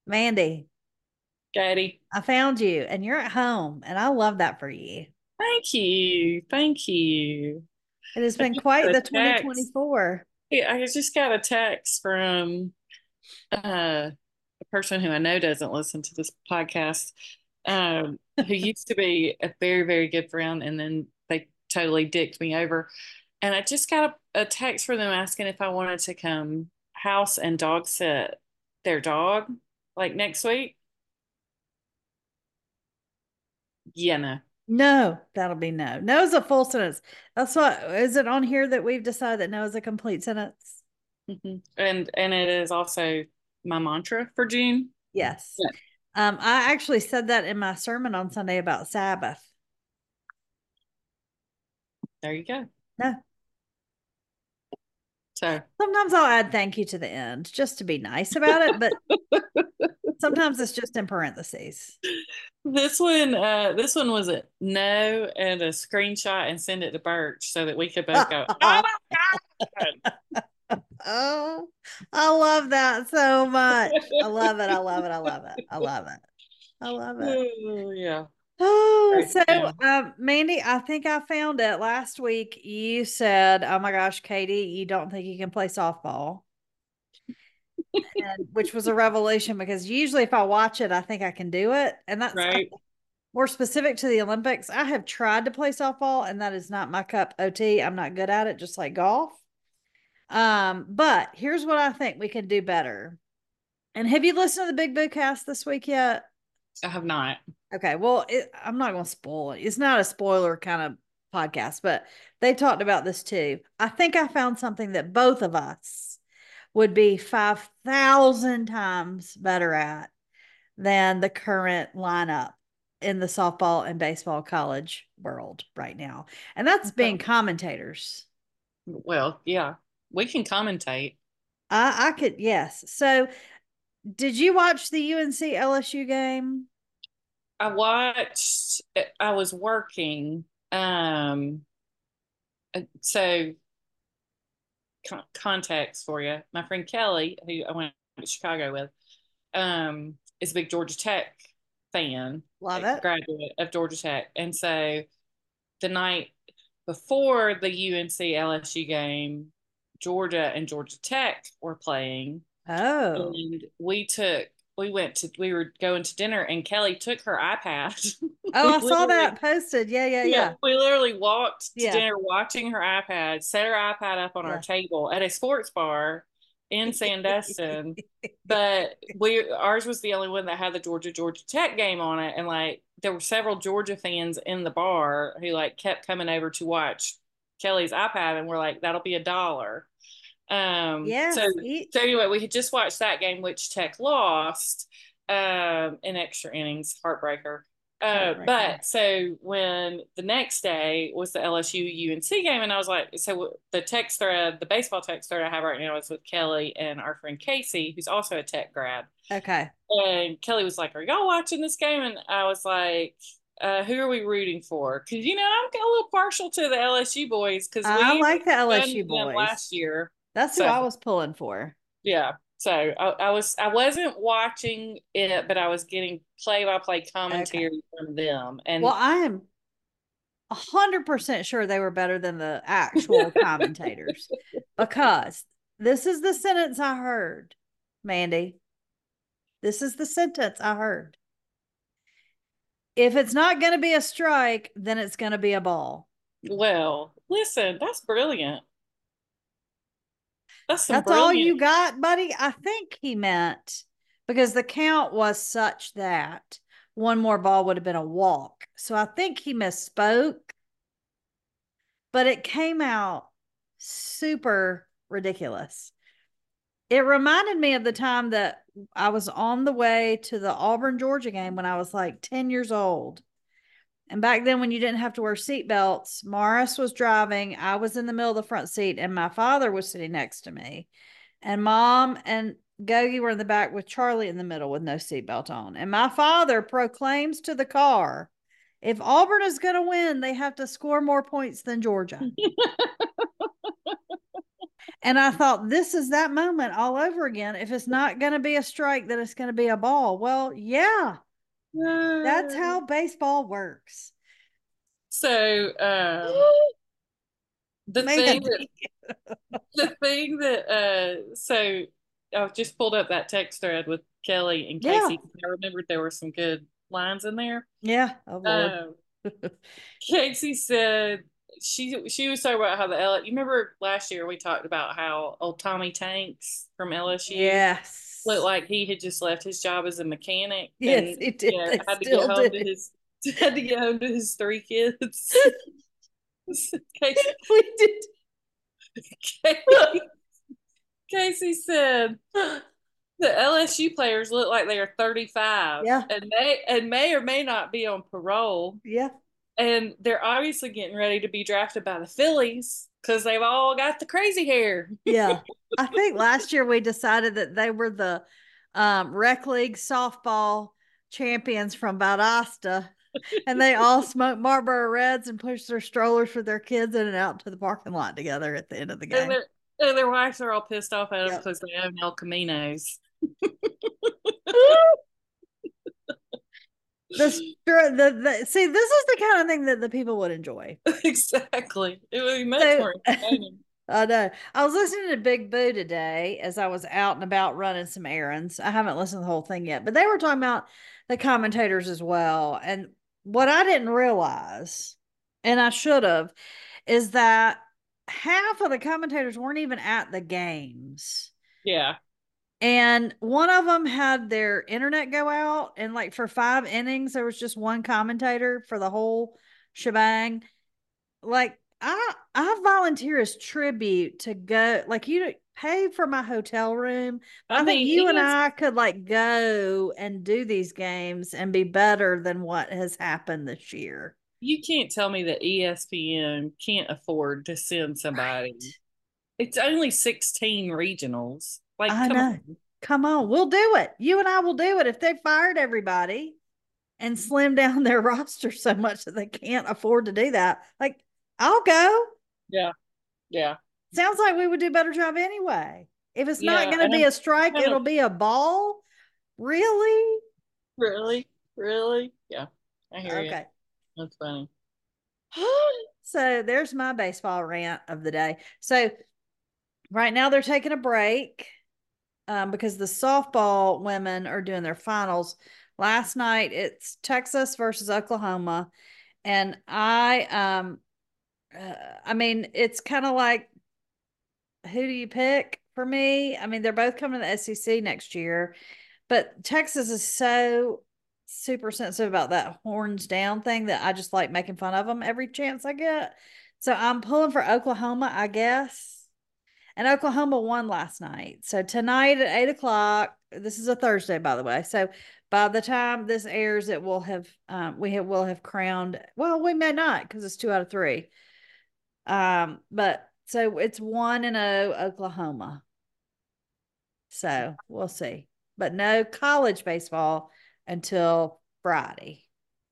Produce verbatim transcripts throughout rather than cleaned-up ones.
Mandy, Katie. I found you and you're at home, and I love that for you. Thank you. Thank you. It has I been just got quite a the text. twenty twenty-four. Yeah, I just got a text from uh, a person who I know doesn't listen to this podcast, um, who used to be a very, very good friend, and then they totally dicked me over. And I just got a, a text from them asking if I wanted to come house and dog sit their dog like next week. Yeah, no. No, that'll be no. No is a full sentence. That's what is it on here that we've decided that no is a complete sentence? Mhm. And and it is also my mantra for June. Yes. Yeah, Um, I actually said that in my sermon on Sunday about Sabbath. there you go. No. So Sometimes I'll add thank you to the end just to be nice about it, but sometimes it's just in parentheses. this one, uh, this one was a no and a screenshot and send it to Birch so that we could both go, oh my God. Oh, I love that so much. I love it. I love it. I love it. I love it. I love it. Oh, yeah. Oh, Right. so Yeah. um, Mandy, I think I found it last week. You said, "Oh my gosh, Katie, you don't think you can play softball," and which was a revelation because usually if I watch it, I think I can do it, and that's Right. more specific to the Olympics. I have tried to play softball, and that is not my cup. O T, I'm not good at it, just like golf. Um, but here's what I think we can do better. And have you listened to the Big Boo Cast this week yet? I have not. Okay, well, it, I'm not going to spoil it. It's not a spoiler kind of podcast, but they talked about this too. I think I found something that both of us would be five thousand times better at than the current lineup in the softball and baseball college world right now. And that's being Okay. commentators. Well, yeah, we can commentate. I, I could, yes. So, did you watch the U N C L S U game? I watched, I was working. Um, uh, so con- context for you. My friend Kelly, who I went to Chicago with, um, is a big Georgia Tech fan, Love a it. graduate of Georgia Tech. And so the night before the U N C L S U game, Georgia and Georgia Tech were playing. Oh. And we took, we went to, we were going to dinner, and Kelly took her iPad. Oh, We I saw literally, that posted. Yeah, yeah, yeah, yeah. we literally walked to Yeah. dinner watching her iPad, set her iPad up on our Yeah. table at a sports bar in Sandestin. But we ours was the only one that had the Georgia Georgia Tech game on it, and like there were several Georgia fans in the bar who like kept coming over to watch Kelly's iPad, and we're like, that'll be a dollar. Um, so Yes, so each. anyway, we had just watched that game, which Tech lost um, in extra innings, heartbreaker. Uh, Heartbreaker. but so when the next day was the L S U U N C game, and I was like, so the text thread, the baseball text thread I have right now is with Kelly and our friend Casey, who's also a Tech grad. Okay. And Kelly was like, "Are y'all watching this game?" And I was like, uh, "Who are we rooting for?" Because you know I'm a little partial to the L S U boys because I we like the were done L S U with them boys. last year. That's who So I was pulling for. yeah, so I, I was I wasn't watching it, but I was getting play by play Okay. commentary from them. Well, And I am a hundred percent sure they were better than the actual commentators because this is the sentence I heard, Mandy. This is the sentence I heard. If it's not going to be a strike, then it's going to be a ball. well, listen, that's brilliant. That's some That's all brilliant. you got, buddy? I think he meant because the count was such that one more ball would have been a walk. So I think he misspoke, but it came out super ridiculous. It reminded me of the time that I was on the way to the Auburn, Georgia game when I was like ten years old. And back then, when you didn't have to wear seatbelts, Morris was driving. I was in the middle of the front seat, and my father was sitting next to me. And mom and Gogi were in the back with Charlie in the middle with no seatbelt on. And my father proclaims to the car, if Auburn is going to win, they have to score more points than Georgia. And I thought, this is that moment all over again. If it's not going to be a strike, then it's going to be a ball. Well, yeah, that's how baseball works. So, um, the thing Man, that the thing that uh so I've just pulled up that text thread with Kelly and yeah, Casey. I remembered there were some good lines in there. yeah. Oh Lord. Um, Casey said she she was talking about how the L. You remember last year we talked about how old Tommy Tanks from L S U looked Yes. like he had just left his job as a mechanic Yes, and it you did. know They had to get still home do. to his had to get home to his three kids. Casey, We did. Casey, Casey said the L S U players look like they are thirty-five Yeah, and may and may or may not be on parole. yeah, And they're obviously getting ready to be drafted by the Phillies because they've all got the crazy hair. yeah. I think last year we decided that they were the um, rec league softball champions from Valdosta, and they all smoked Marlboro Reds and pushed their strollers for their kids in and out to the parking lot together at the end of the And game. their and their wives are all pissed off at them Yep. because they own El Caminos. The, the the see, this is the kind of thing that the people would enjoy. Exactly. It would be much So more entertaining. I know. I was listening to Big Boo today as I was out and about running some errands. I haven't listened to the whole thing yet, but they were talking about the commentators as well. And what I didn't realize, and I should have, is that half of the commentators weren't even at the games. Yeah. And one of them had their internet go out, and like for five innings, there was just one commentator for the whole shebang. Like I I volunteer as tribute to go, like, you pay for my hotel room, but I I think mean, you and E S I could like go and do these games and be better than what has happened this year. you can't tell me that E S P N can't afford to send somebody. Right. It's only sixteen regionals. Like, I come know. on. Come on, we'll do it. You and I will do it if they fired everybody and slim down their roster so much that they can't afford to do that. Like, I'll go. Yeah. Yeah. Sounds like we would do a better job anyway. If it's not Yeah. going to And be I'm a strike, kind it'll of be a ball. Really? really, really. Yeah. I hear you. Okay. That's funny. So there's my baseball rant of the day. So right now they're taking a break um, because the softball women are doing their finals. Last night it's Texas versus Oklahoma, and I um uh, I mean it's kind of like, who do you pick for me? I mean, they're both coming to the S E C next year, but Texas is so super sensitive about that horns down thing that I just like making fun of them every chance I get. So I'm pulling for Oklahoma, I guess. And Oklahoma won last night. So tonight at eight o'clock, this is a Thursday, by the way. So by the time this airs, it will have um, we have, will have crowned. Well, we may not because it's two out of three. Um, but so it's one and oh Oklahoma. So we'll see. But no college baseball until Friday.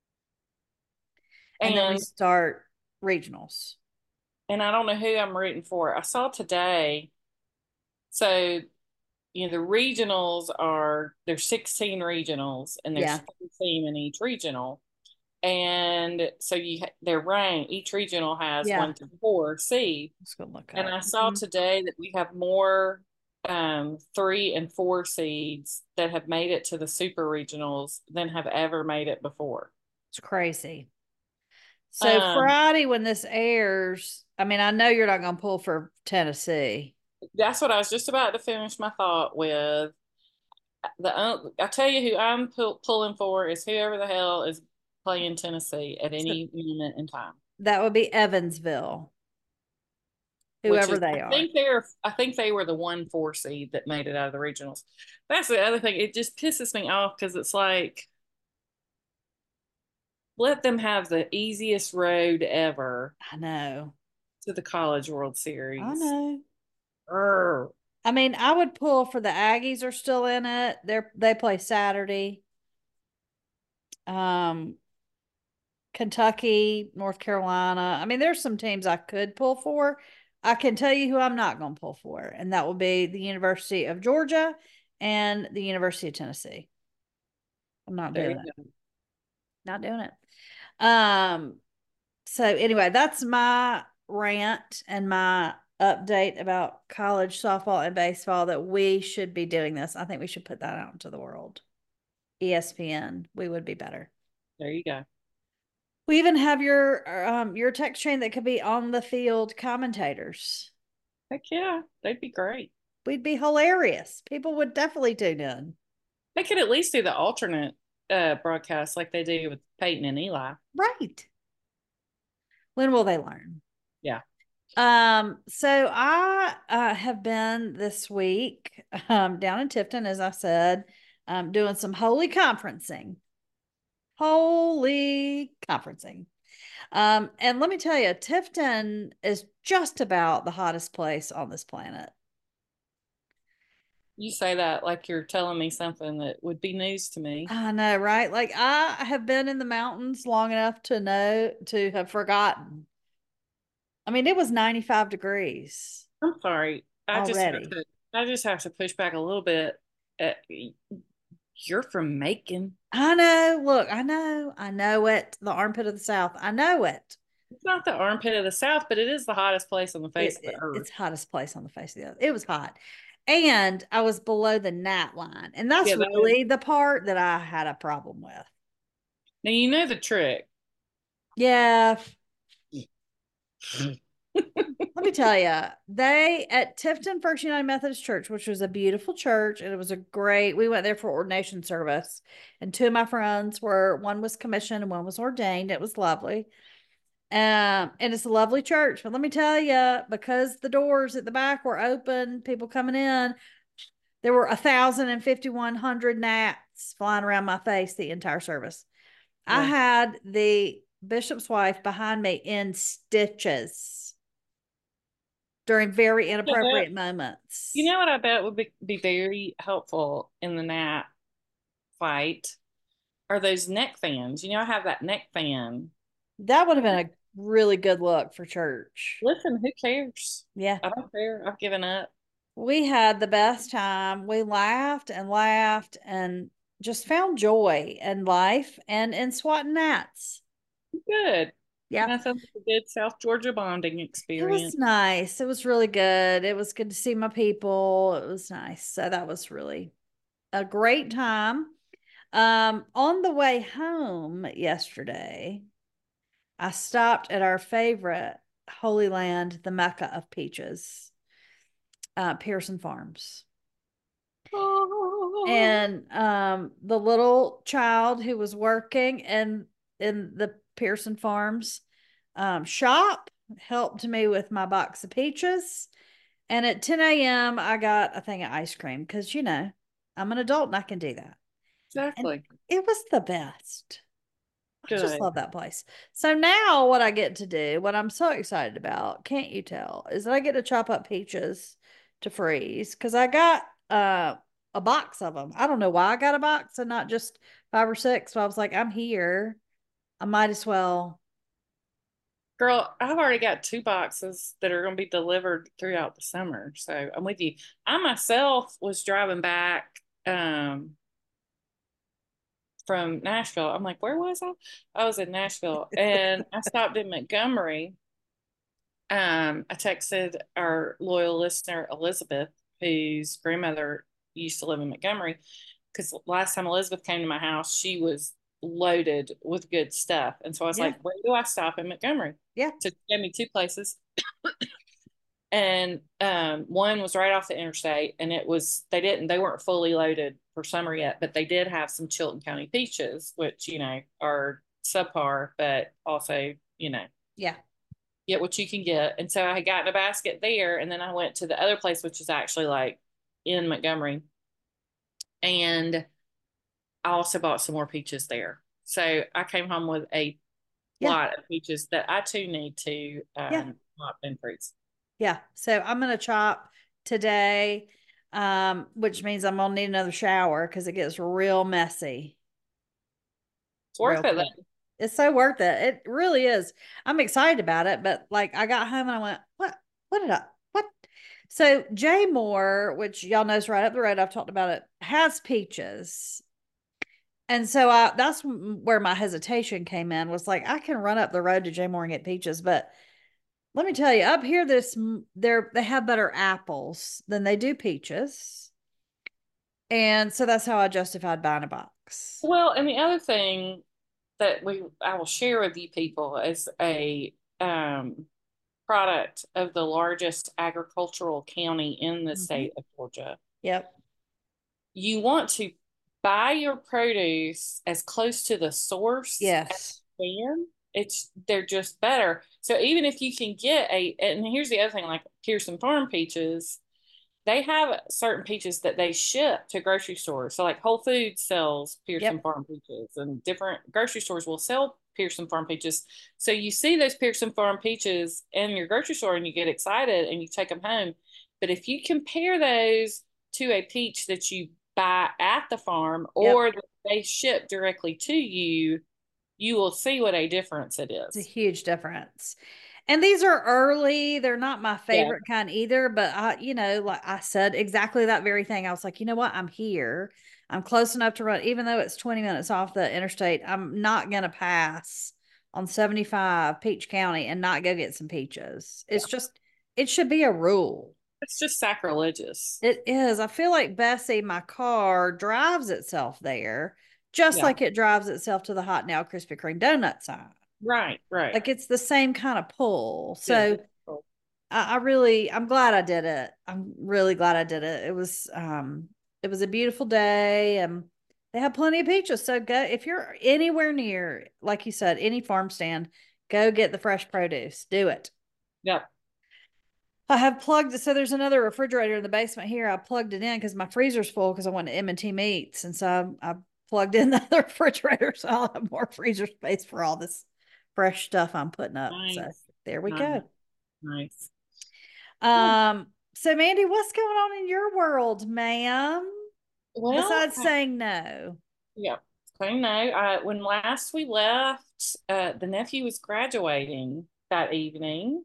And then we And start regionals. and I don't know who I'm rooting for. I saw today. So, you know, the regionals are there's sixteen regionals and there's Yeah. four team in each regional. And so you ha- they're ranked. Each regional has Yeah. one to four seed. Let's go look And up. I saw Mhm. today that we have more um, three and four seeds that have made it to the super regionals than have ever made it before. It's crazy. So Um, Friday when this airs, I mean, I know you're not going to pull for Tennessee. that's what I was just about to finish my thought with. The uh, I tell you who I'm pull, pulling for is whoever the hell is playing Tennessee at So any moment in time. that would be Evansville, Which whoever is, they I are. think they're, I think they were the one four seed that made it out of the regionals. That's the other thing. It just pisses me off because it's like, let them have the easiest road ever I know. to the College World I Series. know. Urgh. I mean, I would pull for the Aggies are still in it. They're they play Saturday. Um, Kentucky, North Carolina. I mean, there's some teams I could pull for, I can tell you who I'm not going to pull for, and that will be the University of Georgia and the University of Tennessee. I'm not There doing you it. go. Not doing it. Um, so anyway, that's my rant and my update about college softball and baseball, that we should be doing this. I think we should put that out into the world. E S P N, we would be better. There you go. We even have your um your text chain that could be on the field commentators. Heck yeah, they'd be great. We'd be hilarious. People would definitely tune in. They could at least do the alternate uh, broadcast like they do with Peyton and Eli. Right. When will they learn? Yeah. Um, so I uh, have been this week um, down in Tifton, as I said, um, doing some holy conferencing. Holy conferencing. Um, and let me tell you, Tifton is just about the hottest place on this planet. You say that like you're telling me something that would be news to me. I know, right? Like I have been in the mountains long enough to know, to have forgotten. I mean, it was ninety-five degrees I'm sorry. I just have already. to I just have to push back a little bit. Uh, you're from Macon. I know. Look, I know. I know it. The armpit of the South. I know it. It's not the armpit of the South, but it is the hottest place on the It, face of the it earth. it's hottest place on the face of the earth. It was hot. And I was below the gnat line. And that's Yeah, that is. really the part that I had a problem with. Now you know the trick. Yeah. Let me tell you, they at Tifton First United Methodist Church, which was a beautiful church, and it was a great, we went there for ordination service. And two of my friends were, one was commissioned and one was ordained. It was lovely. Um, and it's a lovely church. But let me tell you, because the doors at the back were open, people coming in, there were a thousand and fifty one hundred gnats flying around my face the entire service. I Yeah. had the bishop's wife behind me in stitches during very inappropriate moments. You know what I bet would be, be very helpful in the gnat fight are those neck fans. You know, I have that neck fan. That would have been a really good look for church. Listen, who cares? Yeah. I don't care. I've given up. We had the best time. We laughed and laughed and just found joy in life and in swatting gnats. Good. Yeah. That sounds like a good South Georgia bonding It was experience. nice. It was really good. It was good to see my people. It was nice. So that was really a great time. Um, on the way home yesterday, I stopped at our favorite Holy Land, the Mecca of peaches, uh, Pearson Farms. Oh, And um, the little child who was working in in the Pearson Farms um, shop helped me with my box of peaches. And at ten a m, I got a thing of ice cream because, you know, I'm an adult and I can do that. And exactly. it was the best. I just Good. love that place. So now, what I get to do, what I'm so excited about, can't you tell, is that I get to chop up peaches to freeze because I got uh, a box of them. I don't know why I got a box and not just five or six. But I was like, I'm here. I might as well. Girl, I've already got two boxes that are going to be delivered throughout the summer. So I'm with you. I myself was driving back um, from Nashville. I'm like, where was I? I was in Nashville and I stopped in Montgomery. Um, I texted our loyal listener, Elizabeth, whose grandmother used to live in Montgomery, because last time Elizabeth came to my house, she was loaded with good stuff. And so I was Yeah. like, where do I stop in Montgomery? Yeah. So she gave me two places. And um, one was right off the interstate, and it was they didn't they weren't fully loaded for summer yet, but they did have some Chilton County peaches, which you know are subpar, but also you know Yeah. get what you can get. And so I had gotten a basket there, and then I went to the other place, which is actually like in Montgomery, and I also bought some more peaches there. So I came home with a Yeah. lot of peaches that I too need to Yeah. um, pop and freeze. Yeah. So I'm going to chop today, um, which means I'm going to need another shower because it gets real messy. It's Real worth it quick. though. It's so worth it. It really is. I'm excited about it, but like I got home and I went, what? what did I, what? So J Moore, which y'all know is right up the road, I've talked about it, has peaches. And so I, that's where my hesitation came in was like, I can run up the road to J Moore and get peaches, but let me tell you, up here, this they're they have better apples than they do peaches, and so that's how I justified buying a box. Well, and the other thing that we I will share with you people is a um, product of the largest agricultural county in the Mm-hmm. state of Georgia. Yep. You want to buy your produce as close to the source as Yes. you can. It's they're just better. So even if you can get a, and here's the other thing, like Pearson Farm peaches, they have certain peaches that they ship to grocery stores. So like Whole Foods sells Pearson Yep. Farm peaches, and different grocery stores will sell Pearson Farm peaches. So you see those Pearson Farm peaches in your grocery store and you get excited and you take them home. But if you compare those to a peach that you buy at the farm Yep. or that they ship directly to you, you will see what a difference it It's a is. huge difference. And these are early. They're not my Yeah. favorite kind either, but I, you know, like I said exactly that very thing. I was like, you know what? I'm here. I'm close enough to run, even though it's twenty minutes off the interstate. I'm not going to pass on seventy-five Peach County and not go get some peaches. Yeah. It's just, it should be a rule. It's just sacrilegious. It is. I feel like Bessie, my car, drives itself there, just Yeah. like it drives itself to the Hot Now Krispy Kreme donut sign. Right, right. Like it's the same kind of pull. It So is. Cool. I, I really, I'm glad I did it. I'm really glad I did it. It was, um, it was a beautiful day, and they had plenty of peaches. So go if you're anywhere near, like you said, any farm stand, go get the fresh produce. Do it. Yep. I have plugged so there's another refrigerator in the basement here. I plugged it in because my freezer's full because I went to M and T Meats, and so I, I plugged in the other refrigerator so I'll have more freezer space for all this fresh stuff I'm putting up. So Nice. there we Nice. go. Nice. Yeah. Um, so Mandy, what's going on in your world, ma'am? Well, Besides saying no. yeah. So no, uh, when last we left, uh, the nephew was graduating that evening.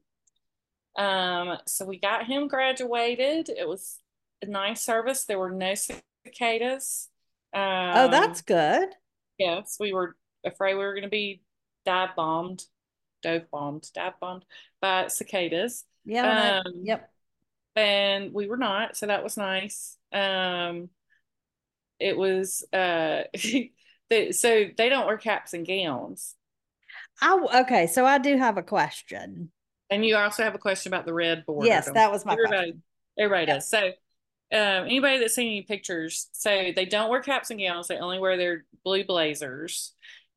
Um, so we got him graduated. It was a nice service. There were no cicadas. Oh, Um, that's good. yes, we were afraid we were going to be dive bombed, dove bombed, dive bombed by cicadas. Yeah, I don't know. Um, Yep. and we were not, so that was nice. Um, it was uh, they, so they don't wear caps and gowns. I okay, so I do have a question. And you also have a question about the red border, Yes, don't that was my everybody? question. Everybody Yep. does. So, um, anybody that's seen any pictures, so they don't wear caps and gowns. They only wear their blue blazers.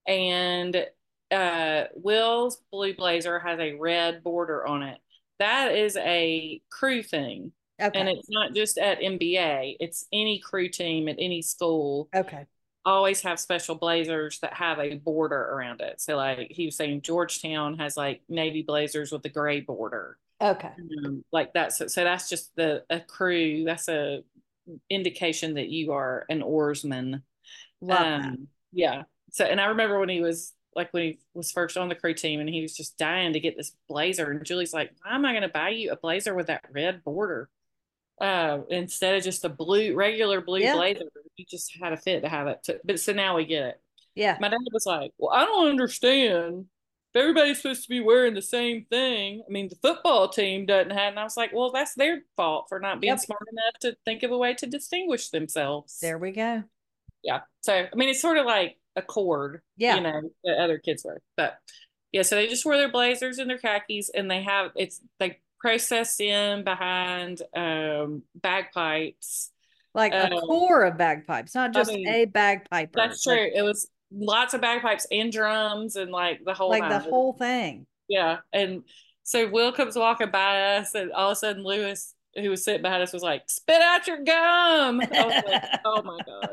And uh, Will's blue blazer has a red border on it. That is a crew thing. And Okay. it's not just at N B A, it's any crew team at any school Okay. always have special blazers that have a border around it. So like he was saying Georgetown has like navy blazers with the gray border. Okay. Um, like that's so that's just the a crew. That's a indication that you are an oarsman. Love that. Um, yeah. So and I remember when he was like when he was first on the crew team and he was just dying to get this blazer and Julie's like, why am I going to buy you a blazer with that red border? Uh, instead of just a blue regular blue Yeah. blazer, you just had a fit to have it. To, but so now we get it. Yeah. My dad was like, "Well, I don't understand. If everybody's supposed to be wearing the same thing, I mean, the football team doesn't have." And I was like, "Well, that's their fault for not being Yep. smart enough to think of a way to distinguish themselves." There we go. Yeah. So I mean, it's sort of like a cord, you Yeah. know, that other kids wear. But yeah, so they just wear their blazers and their khakis, and they have it's they process in behind um, bagpipes. Like a Um, core of bagpipes, not I just mean, a bagpiper. that's Like true. It was lots of bagpipes and drums and like the whole like the nine. whole thing. Yeah. And so Will comes walking by us, and all of a sudden Lewis, who was sitting behind us, was like, "Spit out your gum." I was like, "Oh my God."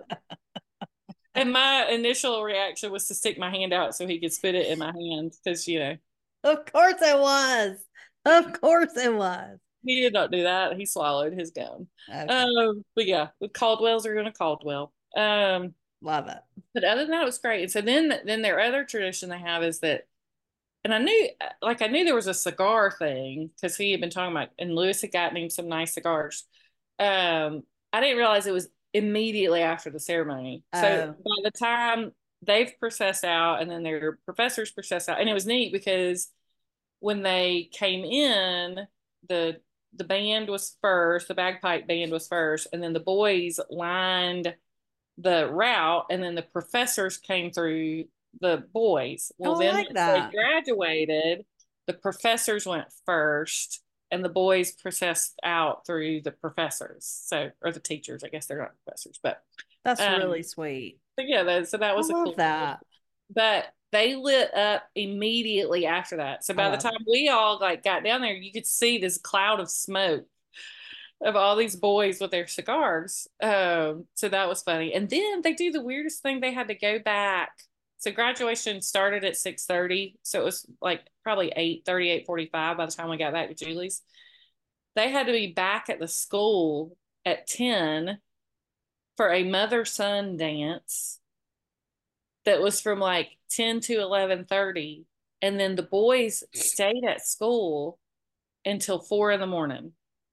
And my initial reaction was to stick my hand out so he could spit it in my hand because, you know, Of course it was. Of course it was. he did not do that. He swallowed his gum. Okay. Um, but yeah, the Caldwells are going to Caldwell. Um, Love it. but other than that, it was great. And so then, then their other tradition they have is that and I knew, like, I knew there was a cigar thing because he had been talking about, and Lewis had gotten him some nice cigars. Um, I didn't realize it was immediately after the ceremony. So Oh, by the time they've processed out and then their professors processed out, and it was neat because when they came in, the the band was first, the bagpipe band was first, and then the boys lined the route, and then the professors came through the boys. Well, oh, I then like once they that. graduated, the professors went first, and the boys processed out through the professors. So, or the teachers, I guess they're not professors, but That's um, really sweet. but yeah, that, so that I was a love cool thing. that. But they lit up immediately after that. So I by the love time it. we all like got down there, you could see this cloud of smoke of all these boys with their cigars. Um, so that was funny. And then they do the weirdest thing. They had to go back. So graduation started at six thirty. So it was like probably eight thirty, eight forty-five by the time we got back to Julie's. They had to be back at the school at ten for a mother-son dance that was from like ten to eleven thirty. And then the boys stayed at school until four in the morning.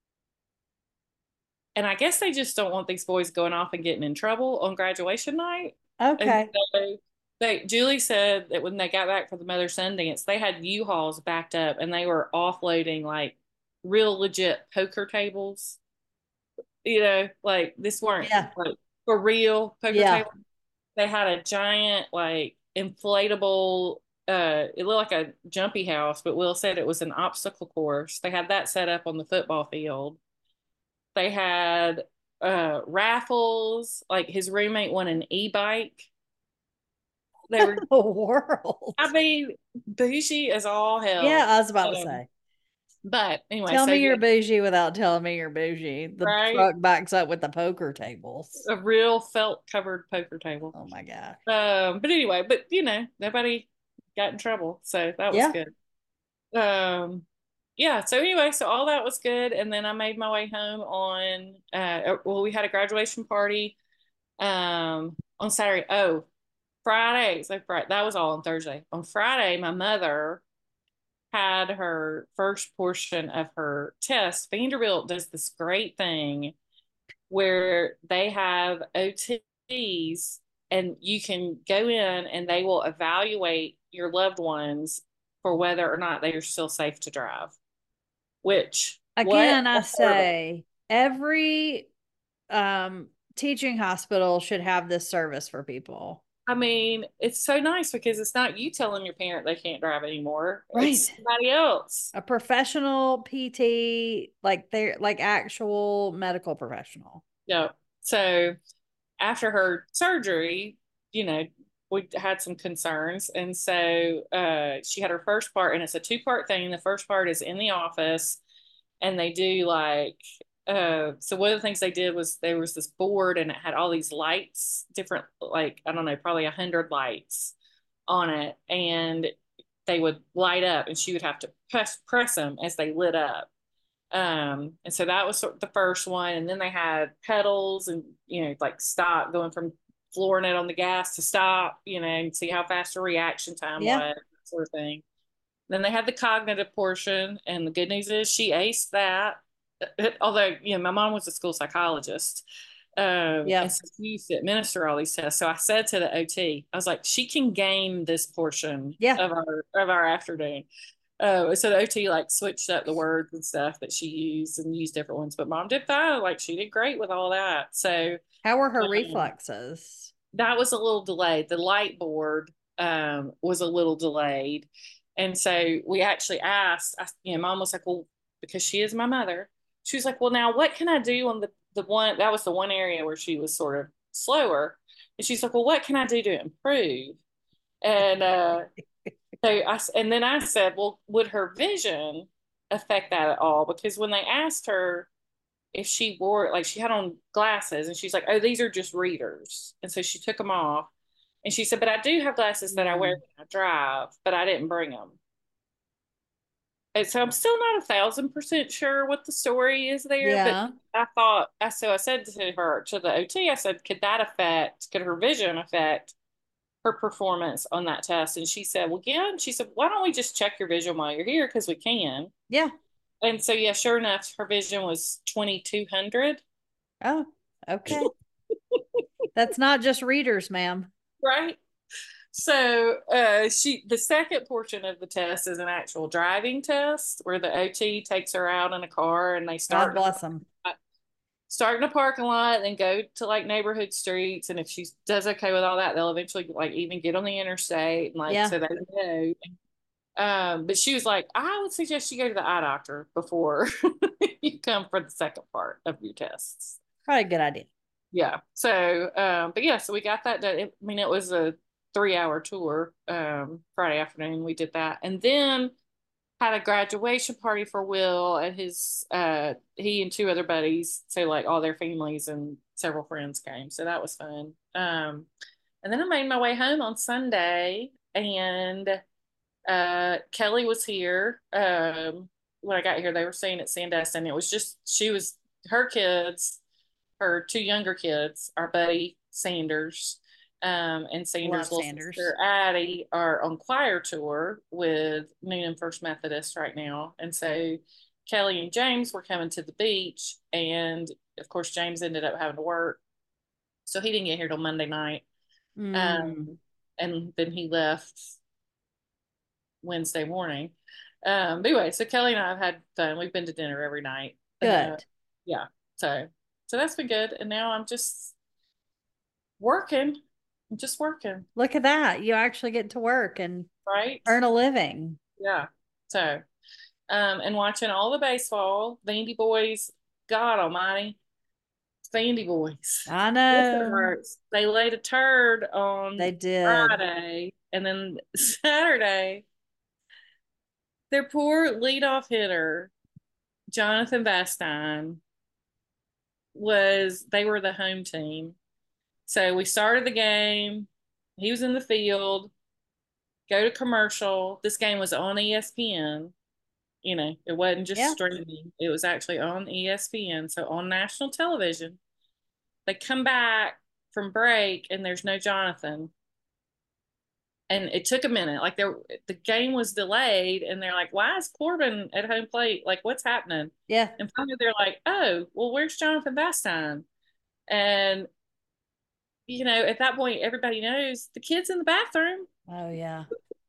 And I guess they just don't want these boys going off and getting in trouble on graduation night. And Okay. so they, Julie said that when they got back for the mother son dance, they had U-Hauls backed up and they were offloading like real legit poker tables. You know, like this weren't Yeah. like for real poker Yeah. tables. They had a giant like inflatable, uh it looked like a jumpy house, but Will said it was an obstacle course. They had that set up on the football field. They had uh raffles, like his roommate won an e-bike. They were, The world. I mean, bougie as all Yeah, hell. I was about to Um, say. but anyway, Tell so me yeah, you're bougie without telling me you're bougie. The right, truck backs up with the poker tables. a real felt covered poker table. Oh my gosh. Um, but anyway, but you know, nobody got in trouble, so that was Yeah. good. Um, yeah, so anyway, so all that was good, and then I made my way home on uh well, we had a graduation party um on Saturday. Oh, Friday. So Friday, that was all on Thursday. On Friday, my mother had her first portion of her test. Vanderbilt does this great thing where they have O Ts and you can go in and they will evaluate your loved ones for whether or not they are still safe to drive. Which, what Again, I a service. say every um teaching hospital should have this service for people. I mean, it's so nice because it's not you telling your parent they can't drive anymore. Right. It's somebody else. A professional P T, like they're like actual medical professional. Yeah. So after her surgery, you know, we had some concerns. And so uh, she had her first part, and it's a two part thing. The first part is in the office, and they do like, uh, so one of the things they did was there was this board and it had all these lights, different, like, I don't know, probably a hundred lights on it. And they would light up, and she would have to press, press them as they lit up. Um, and so that was sort of the first one. And then they had pedals and, you know, like stop, going from flooring it on the gas to stop, you know, and see how fast her reaction time Yeah. was, that sort of thing. Then they had the cognitive portion. And the good news is she aced that. Although, you know, my mom was a school psychologist. Um, and Yep. so she used to administer all these tests. So I said to the O T, I was like, she can game this portion Yeah. of our of our afternoon. Uh, so the O T like switched up the words and stuff that she used and used different ones. But mom did fine. Like she did great with all that. So How were her um, reflexes? that was a little delayed. The light board um, was a little delayed. And so we actually asked, I, you know, mom was like, well, because she is my mother, she was like, well, now what can I do on the, the one, that was the one area where she was sort of slower. And she's like, well, what can I do to improve? And uh, so I, and then I said, well, would her vision affect that at all? Because when they asked her if she wore, like she had on glasses, and she's like, oh, these are just readers. And so she took them off. And she said, but I do have glasses that I wear Mm, when I drive, but I didn't bring them. And so I'm still not a thousand percent sure what the story is there, but yeah. I thought, so I said to her, to the O T, I said, could that affect, could her vision affect her performance on that test. And she said, well, yeah. And she said, why don't we just check your vision while you're here? Because we can. Yeah. And so, yeah, sure enough, her vision was twenty-two hundred. Oh, okay. That's not just readers, ma'am. Right. So uh, she the second portion of the test is an actual driving test where the O T takes her out in a car and they God start bless them. start in a parking lot and go to like neighborhood streets. And if she does okay with all that, they'll eventually like even get on the interstate and like Yeah. so they know. Um, but she was like, I would suggest you go to the eye doctor before you come for the second part of your tests. Probably a good idea. Yeah. So, um, but yeah, so we got that done. It, I mean, it was a three hour tour. Um, Friday afternoon, we did that. And then had a graduation party for Will and his, uh, he and two other buddies. So, like, all their families and several friends came. So that was fun. Um, and then I made my way home on Sunday and, uh, Kelly was here. Um, when I got here, they were staying at Sandestin. It was just, she was, her kids, her two younger kids, our buddy Sanders, um, and Sanders' Love little Sanders. sister Addie are on choir tour with Noonan First Methodist right now. And so Kelly and James were coming to the beach. And of course, James ended up having to work. So he didn't get here till Monday night. Mm. Um, and then he left Wednesday morning. Um, but anyway, so Kelly and I have had fun. We've been to dinner every night. Good. Uh, yeah. So so that's been good. And now I'm just working. I'm just working. Look at that. You actually get to work and right. earn a living. Yeah. So um and watching all the baseball, Vandy boys, God almighty. Vandy boys. I know. They laid a turd on they did. Friday. And then Saturday, their poor leadoff hitter, Jonathan Vastine, was they were the home team. So we started the game. He was in the field, go to commercial. This game was on E S P N. You know, it wasn't just yeah. streaming. It was actually on E S P N. So on national television, they come back from break and there's no Jonathan. And it took a minute. Like there, the game was delayed, and they're like, "Why is Corbin at home plate? Like, what's happening?" Yeah. And finally, they're like, "Oh, well, where's Jonathan Vastine?" And you know, at that point, everybody knows the kid's in the bathroom. Oh yeah.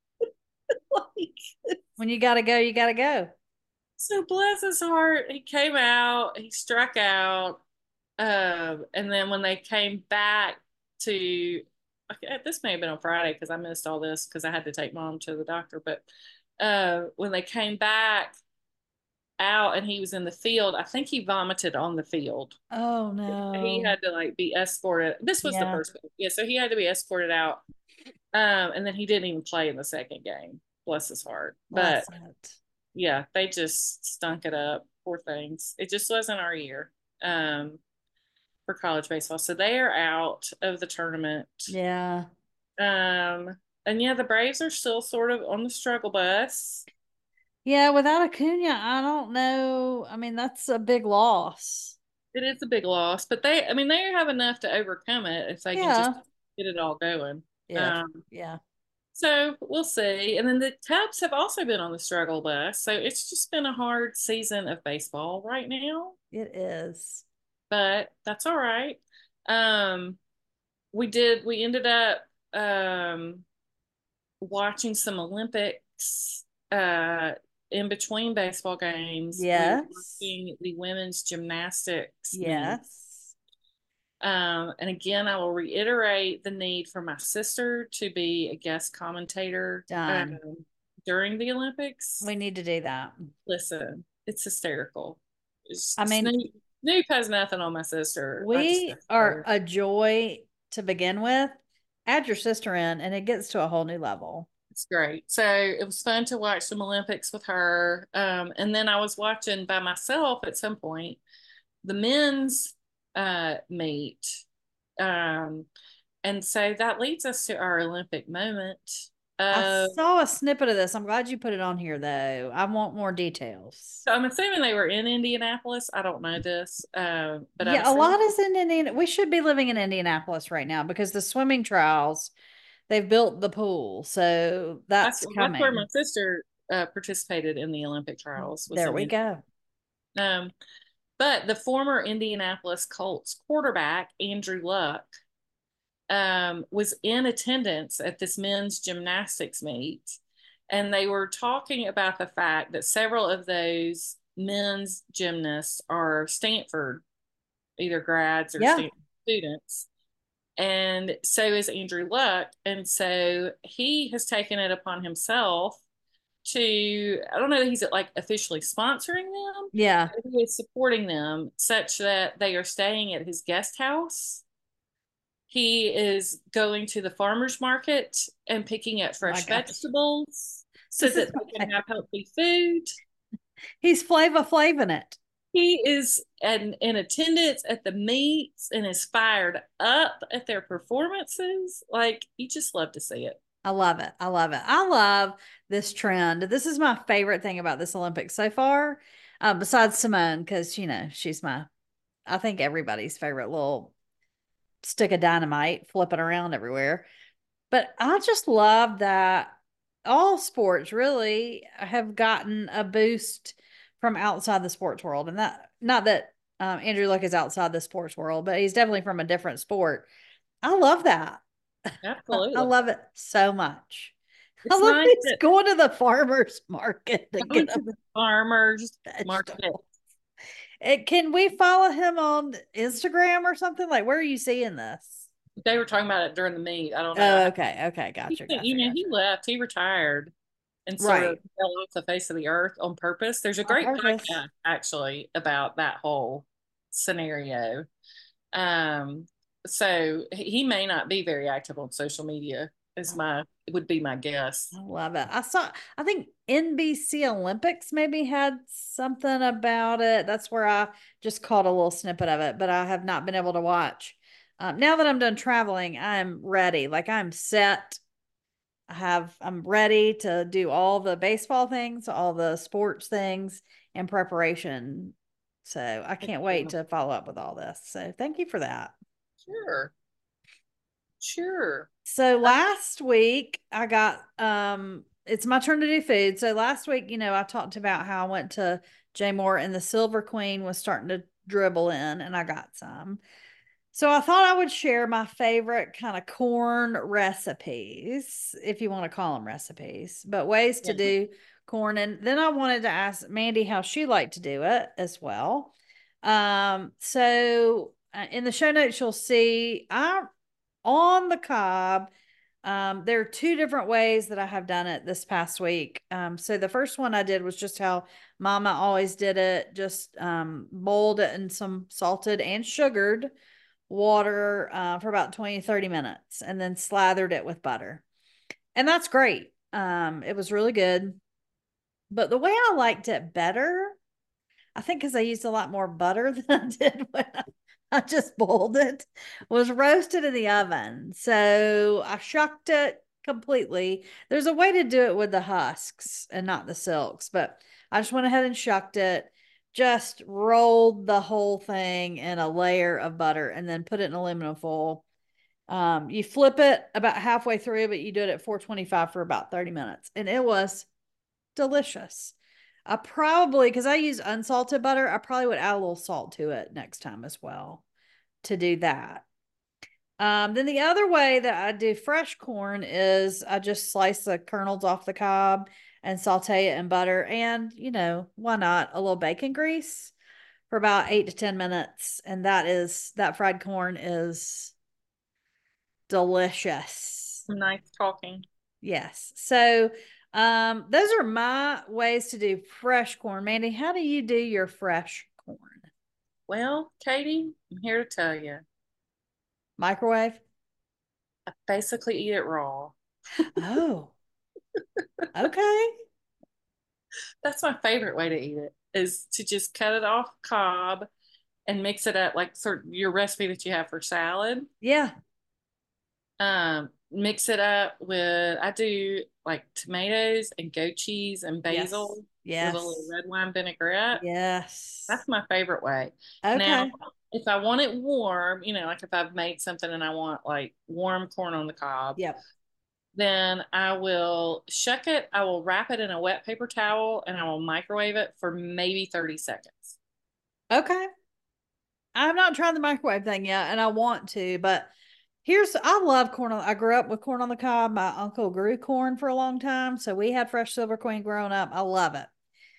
like, when you gotta go, you gotta go. So bless his heart, he came out, he struck out, um, and then when they came back to. Okay, this may have been on Friday because I missed all this because I had to take mom to the doctor. But uh, when they came back out and he was in the field, I think he vomited on the field. Oh no! He had to like be escorted. This was yeah. the first, yeah. So he had to be escorted out, um, and then he didn't even play in the second game. Bless his heart. Bless but it. Yeah, they just stunk it up. Poor things. It just wasn't our year. Um, for college baseball. So they are out of the tournament. Yeah. Um, and yeah, the Braves are still sort of on the struggle bus. Yeah, without Acuna, I don't know. I mean, that's a big loss. It is a big loss, but they, I mean, they have enough to overcome it if they yeah. can just get it all going. Yeah. Um, yeah. So we'll see. And then the Cubs have also been on the struggle bus. So it's just been a hard season of baseball right now. It is. But that's all right. Um, we did, we ended up um, watching some Olympics uh, in between baseball games. Yes. We were watching the women's gymnastics. Yes. Um, and again, I will reiterate the need for my sister to be a guest commentator um, during the Olympics. We need to do that. Listen, it's hysterical. It's, I mean, Snoop, Snoop has nothing on my sister. We are a joy to begin with. Add your sister in, and it gets to a whole new level. It's great. So it was fun to watch some Olympics with her. Um, and then I was watching by myself at some point the men's uh, meet. Um, and so that leads us to our Olympic moment. Uh, I saw a snippet of this. I'm glad you put it on here, though. I want more details. So I'm assuming they were in Indianapolis. I don't know this, uh, but yeah, a lot is in Indiana. We should be living in Indianapolis right now because the swimming trials they've built the pool, so That's that's that's where my coming. sister uh, participated in the Olympic trials. Was There in we go. um, but the former Indianapolis Colts quarterback Andrew Luck um, was in attendance at this men's gymnastics meet, and they were talking about the fact that several of those men's gymnasts are Stanford, either grads or Yeah. Stanford students. And so is Andrew Luck. And so he has taken it upon himself to, I don't know that he's like officially sponsoring them, Yeah. but he is supporting them such that they are staying at his guest house. He is going to the farmer's market and picking up Oh my fresh gosh. vegetables so This is that my they can have favorite. healthy food. He's Flava Flavin it. He is in, in attendance at the meets and is fired up at their performances. Like, you just love to see it. I love it. I love it. I love this trend. This is my favorite thing about this Olympics so far, uh, besides Simone, because, you know, she's my, I think everybody's favorite little stick of dynamite flipping around everywhere. But I just love that all sports really have gotten a boost from outside the sports world. And that, not that um, Andrew Luck is outside the sports world, but he's definitely from a different sport. I love that. I Absolutely. love it so much. I It's love nice he's that going to the farmer's market to going get to a the farmers market. vegetable. And can we follow him on Instagram or something? Like, where are you seeing this? They were talking about it during the meet. I don't know. Oh, okay. Okay. He, Gotcha. you Gotcha. know, he Gotcha. left, he retired and sort of Right. fell off the face of the earth on purpose. There's a On great purpose. podcast actually about that whole scenario. Um, so he may not be very active on social media, is my would be my guess. I love it. I saw, I think N B C Olympics maybe had something about it. That's where I just caught a little snippet of it, but I have not been able to watch. Um, now that I'm done traveling, I'm ready. Like I'm set. I have, I'm ready to do all the baseball things, all the sports things in preparation. So I can't wait to follow up with all this. So thank you for that. Sure, sure. So last week I got um it's my turn to do food. So last week, you know, I talked about how I went to J Moore and the Silver Queen was starting to dribble in and I got some. So I thought I would share my favorite kind of corn recipes, if you want to call them recipes, but ways to Yeah. do corn. And then I wanted to ask Mandy how she liked to do it as well. Um, so uh, in the show notes, you'll see I on the cob. Um, there are two different ways that I have done it this past week. Um, so the first one I did was just how Mama always did it, just um, boiled it in some salted and sugared water uh, for about twenty, thirty minutes and then slathered it with butter. And that's great. Um, it was really good. But the way I liked it better, I think because I used a lot more butter than I did when I, I just boiled it, was roasted in the oven. So I shucked it completely. There's a way to do it with the husks and not the silks, but I just went ahead and shucked it, just rolled the whole thing in a layer of butter and then put it in aluminum foil. Um, you flip it about halfway through, but you do it at four twenty-five for about thirty minutes. And it was delicious. I probably, because I use unsalted butter, I probably would add a little salt to it next time as well to do that. Um, then the other way that I do fresh corn is I just slice the kernels off the cob and saute it in butter and, you know, why not a little bacon grease for about eight to ten minutes. And that is, that fried corn is delicious. Nice talking. Yes. So um those are my ways to do fresh corn. Mandy, how do you do your fresh corn? Well, Katie, I'm here to tell you, Microwave? I basically eat it raw. Oh, okay. That's my favorite way to eat it is to just cut it off cob and mix it up like sort of your recipe that you have for salad. Yeah. Um, mix it up with I do like tomatoes and goat cheese and Yes. basil with a little Yes. red wine vinaigrette. Yes. That's my favorite way. Now, Okay. if I want it warm, you know, like if I've made something and I want like warm corn on the cob, Yep. Then I will shuck it. I will wrap it in a wet paper towel and I will microwave it for maybe thirty seconds. Okay. I've not tried the microwave thing yet, and I want to, but here's I love corn on I grew up with corn on the cob. My uncle grew corn for a long time, so we had fresh Silver Queen growing up. I love it.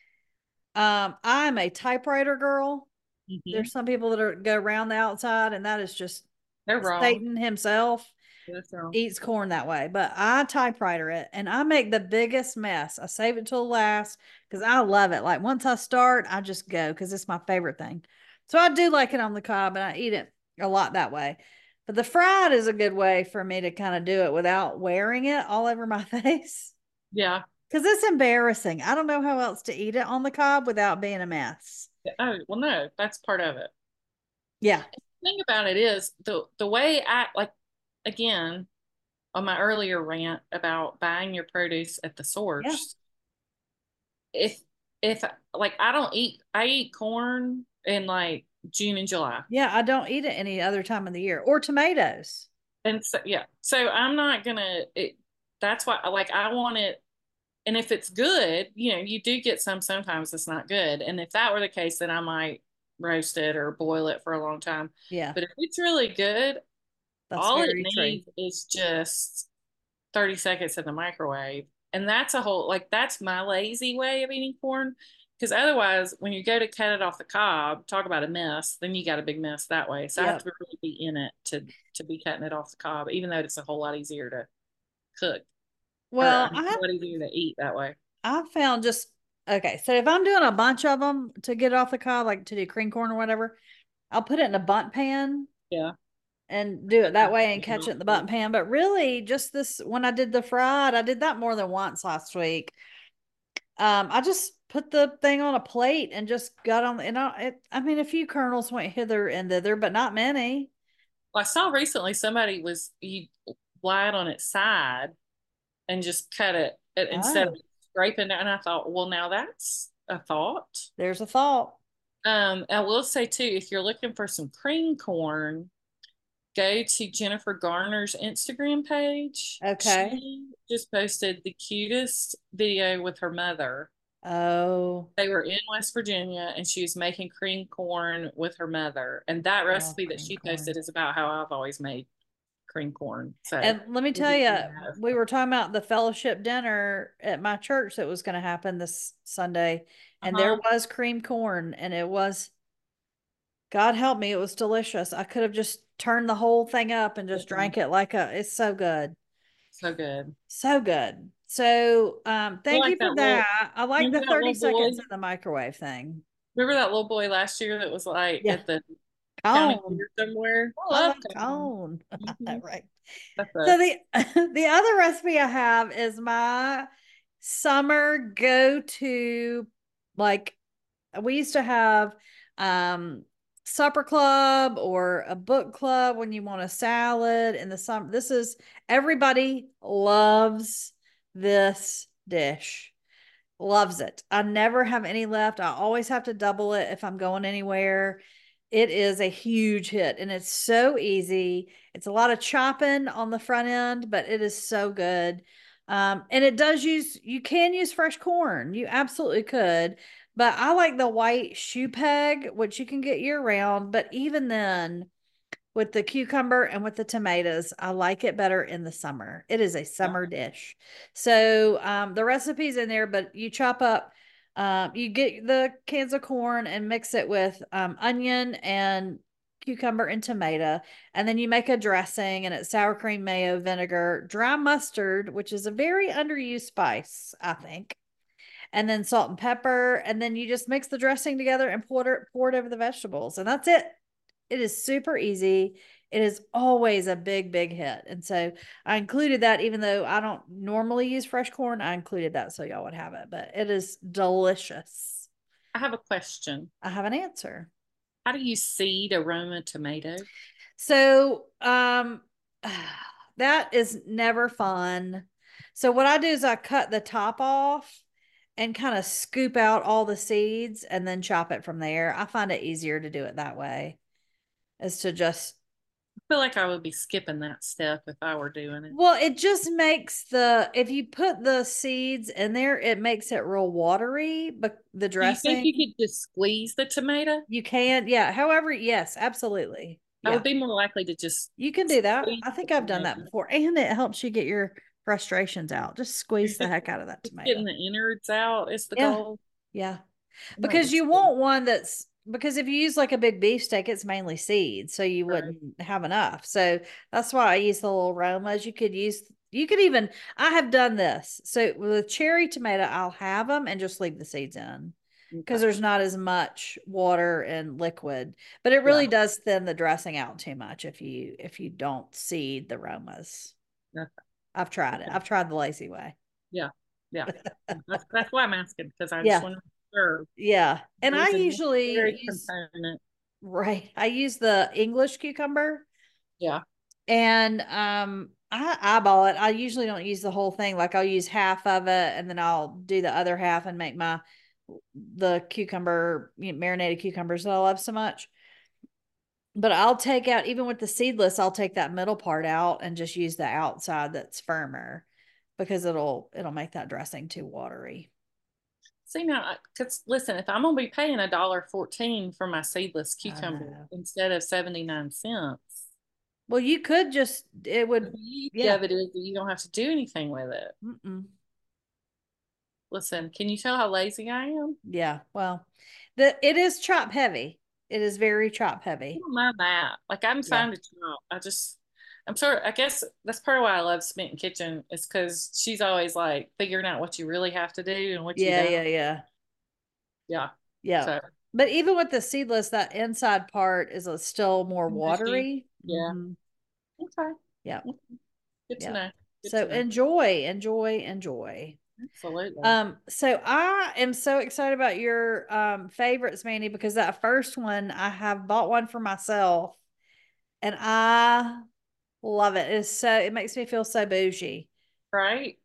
Um, I'm a typewriter girl. Hmm. There's some people that are go around the outside, and that is just They're wrong. Satan himself That's wrong. eats corn that way. But I typewriter it, and I make the biggest mess. I save it till last because I love it. Like once I start, I just go because it's my favorite thing. So I do like it on the cob, and I eat it a lot that way. But the fried is a good way for me to kind of do it without wearing it all over my face Yeah. because it's embarrassing. I don't know how else to eat it on the cob without being a mess. Oh, well, no, that's part of it. Yeah. The thing about it is the the way I like again on my earlier rant about buying your produce at the Yeah. source. If if like I don't eat I eat corn in like June and July. Yeah. I don't eat it any other time of the year or tomatoes. And so yeah, so I'm not gonna it, that's why like I want it. And if it's good, you know, you do get some sometimes it's not good. And if that were the case, then I might roast it or boil it for a long time. Yeah. But if it's really good, That's all it very true. needs is just thirty seconds in the microwave. And that's a whole, like, that's my lazy way of eating corn. Because otherwise, when you go to cut it off the cob, talk about a mess, then you got a big mess that way. So I have Yep. to really be in it to to be cutting it off the cob, even though it's a whole lot easier to cook or a Well, I lot easier to eat that way. I found just okay. So if I'm doing a bunch of them to get off the cob, like to do cream corn or whatever, I'll put it in a bundt pan Yeah. and do it that way and catch it in the bundt pan. But really, just this when I did the fried, I did that more than once last week. Um, I just put the thing on a plate and just got on. And I, it, I mean, a few kernels went hither and thither, but not many. Well, I saw recently somebody was you lie it on its side and just cut it instead of Oh, scraping it. And I thought, well, now that's a thought. there's a thought. Um, I will say too, if you're looking for some cream corn, go to Jennifer Garner's Instagram page. Okay. She just posted the cutest video with her mother. Oh, They were in West Virginia and she was making cream corn with her mother. And that oh, recipe that cream she posted corn. is about how I've always made cream corn. So And let me tell you, we were talking about the fellowship dinner at my church that was going to happen this Sunday, and there uh-huh. was cream corn, and it was, God help me, it was delicious. I could have just turned the whole thing up and just Yeah. drank it like a, it's so good. So good. So good. So, um, You thank you like for that little, that. I like remember the that thirty little boy? seconds in the microwave thing. Remember that little boy last year that was like Yeah. at the county Cone. fair somewhere? I I love love cone. cone. Hmm. Right. That's So us. the the other recipe I have is my summer go to, like we used to have um supper club or a book club when you want a salad in the summer. This is everybody loves this dish. Loves it. I never have any left. I always have to double it if I'm going anywhere. It is a huge hit and it's so easy. It's a lot of chopping on the front end, but it is so good. Um, and it does use, you can use fresh corn. You absolutely could. But I like the white shoe peg, which you can get year round. But even then, with the cucumber and with the tomatoes. I like it better in the summer. It is a Yeah. summer dish. So um, the recipe's in there, but you chop up, um, you get the cans of corn and mix it with um, onion and cucumber and tomato. And then you make a dressing and it's sour cream, mayo, vinegar, dry mustard, which is a very underused spice, I think. And then salt and pepper. And then you just mix the dressing together and pour it, pour it over the vegetables. And that's it. It is super easy. It is always a big, big hit. And so I included that, even though I don't normally use fresh corn, I included that so y'all would have it. But it is delicious. I have a question. I have an answer. How do you seed a Roma tomato? So um that is never fun. So what I do is I cut the top off and kind of scoop out all the seeds and then chop it from there. I find it easier to do it that way is to just feel like I would be skipping that step if I were doing it. Well, it just makes the if you put the seeds in there, it makes it real watery, but the Do you think dressing you could just squeeze the tomato? you can, yeah. However, yes, absolutely. I Yeah. would be more likely to just You can do that. squeeze I the think I've done that tomato. before. And it helps you get your frustrations out. Just squeeze the heck out of that Just tomato. getting the innards out is the Yeah. goal. Yeah. I might Because just you want one that's because if you use like a big beefsteak, it's mainly seeds, so you right. wouldn't have enough. So that's why I use the little aromas. You could use you could even I have done this. So with cherry tomato, I'll have them and just leave the seeds in because Okay. there's not as much water and liquid. But it Yeah. really does thin the dressing out too much if you if you don't seed the aromas. Okay. I've tried it. Okay. I've tried the lazy way. Yeah. Yeah. That's that's why I'm asking because I just Yeah. want to make sure Yeah. And I there's a usually necessary use component. right. I use the English cucumber Yeah. and um I eyeball it. I usually don't use the whole thing. Like I'll use half of it and then I'll do the other half and make my the cucumber, you know, marinated cucumbers that I love so much. But I'll take out even with the seedless, I'll take that middle part out and just use the outside that's firmer because it'll it'll make that dressing too watery. See now, because listen, if I'm gonna be paying a dollar fourteen for my seedless I cucumber know. instead of seventy nine cents, Well, you could just it the would beauty yeah. of it is that you don't have to do anything with it. Mm-mm. Listen, can you tell how lazy I am? Yeah. Well, the it is chop heavy. It is very chop I heavy. don't mind that. Like I'm Yeah. fine to chop. I just I'm sort of I guess that's part of why I love Smitten Kitchen is because she's always like figuring out what you really have to do and what you Yeah, don't. yeah, yeah. Yeah. Yeah. So But even with the seedless, that inside part is a still more mushy. watery. Yeah. Hmm. Okay. Yeah. Okay. Good to Yeah. know. Good So to know. enjoy, enjoy, enjoy. Absolutely. Um, so I am so excited about your um favorites, Mandy, because that first one I have bought one for myself and I love it. It's so it makes me feel so bougie. Right.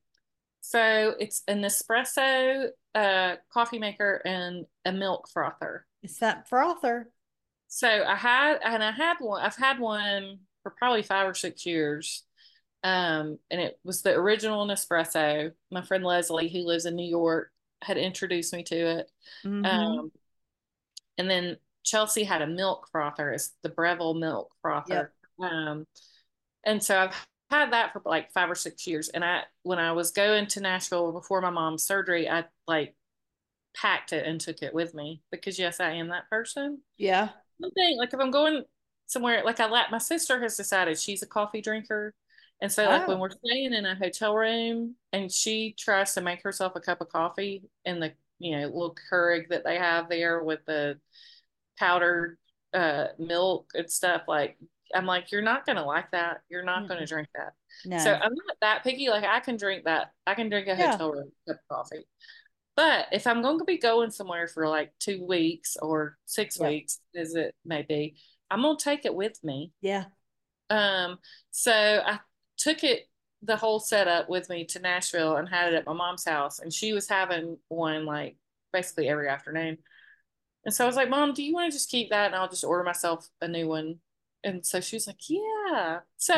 So it's an espresso uh, coffee maker and a milk frother. It's that frother. So I had, and I had one, I've had one for probably five or six years. Um, and it was the original Nespresso. My friend Leslie, who lives in New York, had introduced me to it. Mm-hmm. Um, and then Chelsea had a milk frother. It's the Breville milk frother. Yep. Um, and so I've had that for like five or six years. And I, when I was going to Nashville before my mom's surgery, I like packed it and took it with me because yes, I am that person. Yeah. The thing, like if I'm going somewhere, like I like my sister has decided she's a coffee drinker. And so like when Oh. we're staying in a hotel room and she tries to make herself a cup of coffee in the, you know, little Keurig that they have there with the powdered uh milk and stuff, like I'm like, you're not gonna like that. You're not gonna Mm-mm. drink that. So No. I'm not that picky. Like I can drink that. I can drink a Yeah. hotel room cup of coffee. But if I'm going to be going somewhere for like two weeks or six Yep. weeks, as it may be, I'm going to take it with me. Yeah. Um, so I took it, the whole setup with me to Nashville and had it at my mom's house. And she was having one like basically every afternoon. And so I was like, Mom, do you want to just keep that? And I'll just order myself a new one. And so she was like, Yeah. So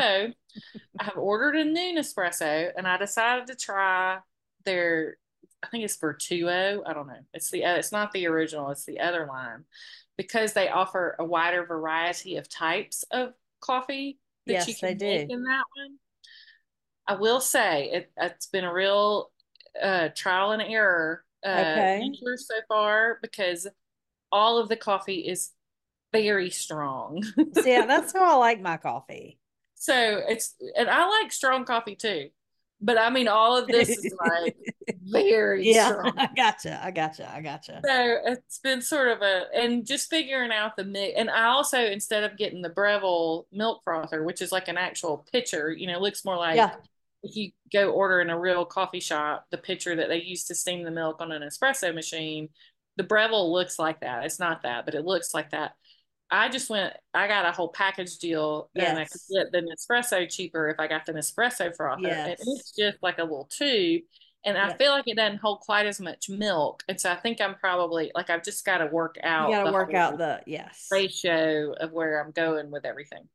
I have ordered a new Nespresso and I decided to try their, I think it's Vertuo. I don't know. It's the, uh, it's not the original, it's the other line because they offer a wider variety of types of coffee that you Yes, they can make do. in that one. I will say it, it's been a real uh, trial and error uh, Okay. venture so far because all of the coffee is very strong. See, yeah, that's how I like my coffee. So it's, and I like strong coffee too, but I mean, all of this is like very Yeah, strong. I gotcha. I gotcha. I gotcha. So it's been sort of a, and just figuring out the mix. And I also, instead of getting the Breville milk frother, which is like an actual pitcher, you know, looks more like Yeah. if you go order in a real coffee shop, the pitcher that they use to steam the milk on an espresso machine, the Breville looks like that. It's not that, but it looks like that. I just went, I got a whole package deal and I could Yes. get the Nespresso cheaper if I got the Nespresso frother. And Yes. it's just like a little tube. And I Yep. feel like it doesn't hold quite as much milk. And so I think I'm probably like, I've just got to work You out got to the work out whole the, yes. ratio of where I'm going with everything.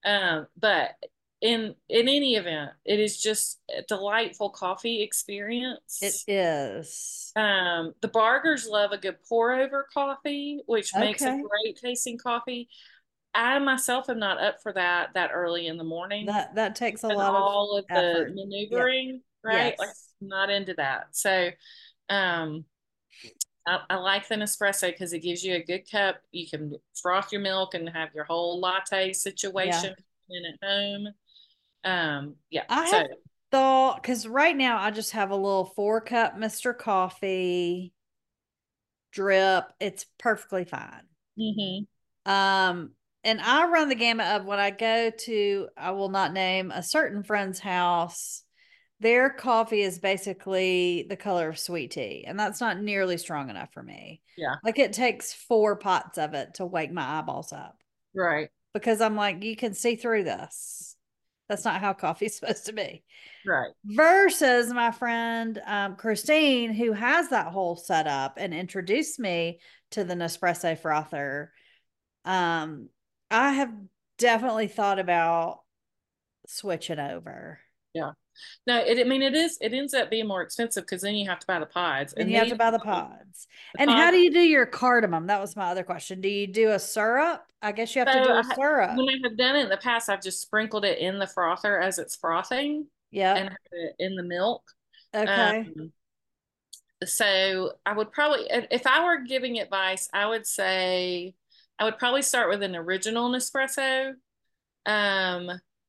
Um, but in in any event, it is just a delightful coffee It experience. is. Um, the Bargers love a good pour over coffee, which makes a Okay. great tasting coffee. I myself am not up for that that early in the morning That that takes a and lot of all of the effort. Yep. maneuvering, right? Like Yes. I'm not into that. So um I, I like the Nespresso because it gives you a good cup. You can froth your milk and have your whole latte Yeah. situation in at home. Um, yeah. I So have thought because right now I just have a little four cup Mister Coffee drip. It's perfectly fine. mhm, Um, and I run the gamut of when I go to, I will not name a certain friend's house. Their coffee is basically the color of sweet tea, and that's not nearly strong enough for me. yeah, Like it takes four pots of it to wake my eyeballs up right, because I'm like, you can see through this. That's not how coffee's supposed to be. right. Versus my friend um, Christine, who has that whole setup and introduced me to the Nespresso frother. Um, I have definitely thought about switching over. Yeah. No, it, I mean, it is, it ends up being more expensive because then you have to buy the pods. Then And you have these, to buy the pods. the And how pods, do you do your cardamom? That was my other question. Do you do a syrup? I guess you have so to do I, a ha- syrup. when I have done it in the past, I've just sprinkled it in the frother as it's frothing and Yep. have it in the milk. Um, Okay. so I would probably, if I were giving advice, I would say I would probably start with an original Nespresso. Um,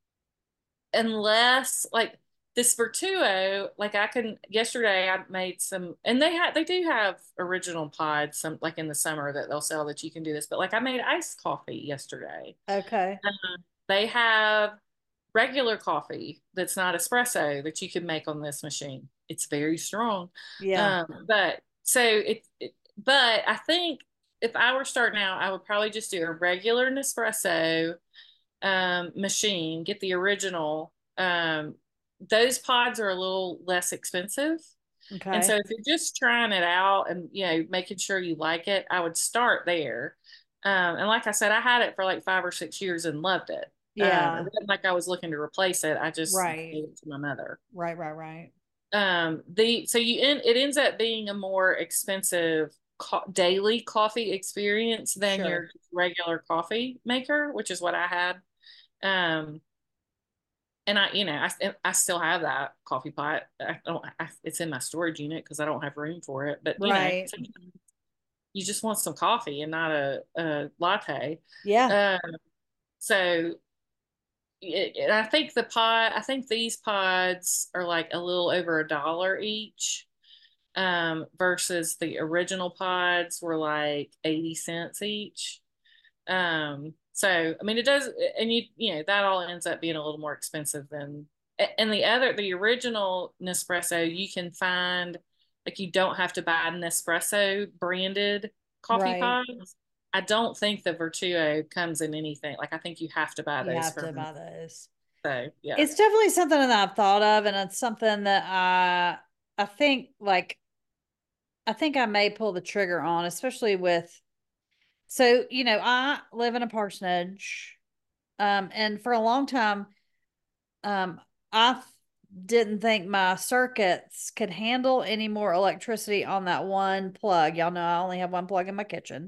unless like this Vertuo, like I can yesterday I made some and they had they do have original pods some like in the summer that they'll sell that you can do this, but like I made iced coffee yesterday. Okay. Um, they have regular coffee that's not espresso that you can make on this machine. It's very strong. Yeah. Um, but so it, it but I think if I were starting out, I would probably just do a regular Nespresso um, machine, get the original. Um, those pods are a little less expensive. And so Okay. if you're just trying it out and you know making sure you like it, I would start there. Um, and like I said, I had it for like five or six years and loved it. Um, it Yeah. wasn't like I was looking to replace it. I just Right. gave it to my mother. Right. Right. Right. Um, the so you end it ends up being a more expensive co daily coffee experience than Sure. your regular coffee maker, which is what I had. Um, and I, you know, I, I still have that coffee pot. I don't, I, it's in my storage unit because I don't have room for it. But, you know, Right. you just want some coffee and not a, a latte. Yeah. Um, so, it, and I think the pod, I think these pods are like a little over a dollar each, um, versus the original pods were like eighty cents each. Um, so I mean it does and you you know that all ends up being a little more expensive than and the other the original Nespresso you can find like you don't have to buy Nespresso branded coffee Right. pods. I don't think the Vertuo comes in anything. Like I think you have to buy You those have to from buy those. so yeah. It's definitely something that I've thought of, and it's something that I I think like I think I may pull the trigger on, especially with so you know I live in a parsonage, um, and for a long time, um, I didn't think my circuits could handle any more electricity on that one plug. Y'all know I only have one plug in my kitchen,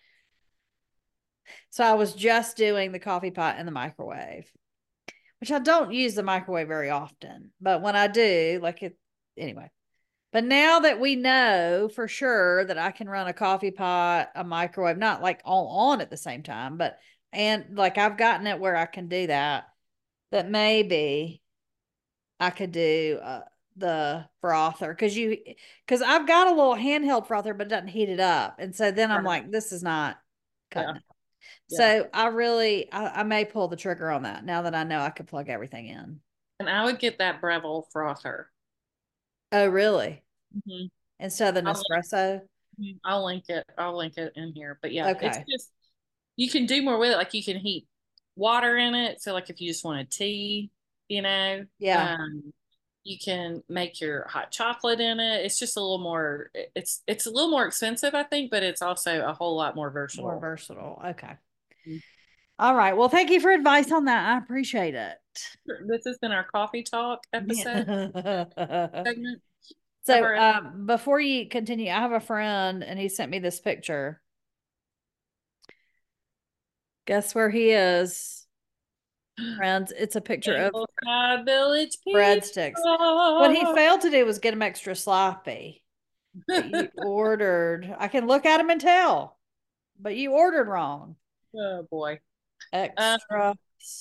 so I was just doing the coffee pot in the microwave, which I don't use the microwave very often, but when I do, like it anyway. But now that we know for sure that I can run a coffee pot, a microwave, not like all on at the same time, but and like I've gotten it where I can do that, that maybe I could do uh, the frother because you because I've got a little handheld frother, but it doesn't heat it up. And so then I'm Right. like, this is not Yeah. cutting it. Yeah. So I really I, I may pull the trigger on that now that I know I could plug everything in. And I would get that Breville frother. Oh, really? Mm-hmm. Instead of the I'll link, Nespresso? mhm, I'll link it. I'll link it in here. But yeah, it's Okay. just you can do more with it. Like you can heat water in it. So like if you just want a tea, you know, Yeah. um, you can make your hot chocolate in it. It's just a little more. It's it's a little more expensive, I think, but it's also a whole lot more More versatile. versatile. Okay. All right. Well, thank you for advice on that. I appreciate it. This has been our coffee talk episode Yeah. segment of So, our. um, before you continue, I have a friend and he sent me this picture. Guess where he is, friends? It's a picture of Ingleside Village breadsticks. What he Pizza. failed to do was get them extra sloppy. But you ordered, I can look at them and tell, but you ordered wrong. Oh boy. Um, Extra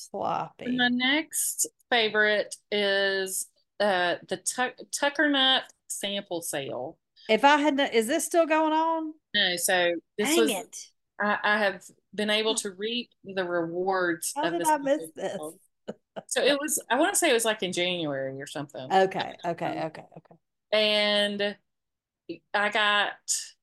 my sloppy. next favorite is uh the Tuck Tucker Nut sample sale. If I had, is this still going on? No, so this Dang was it. I, I have been able to reap the rewards How of did this. I miss this? So it was, I want to say it was like in January or something. Okay, okay, Um, okay, okay. and I got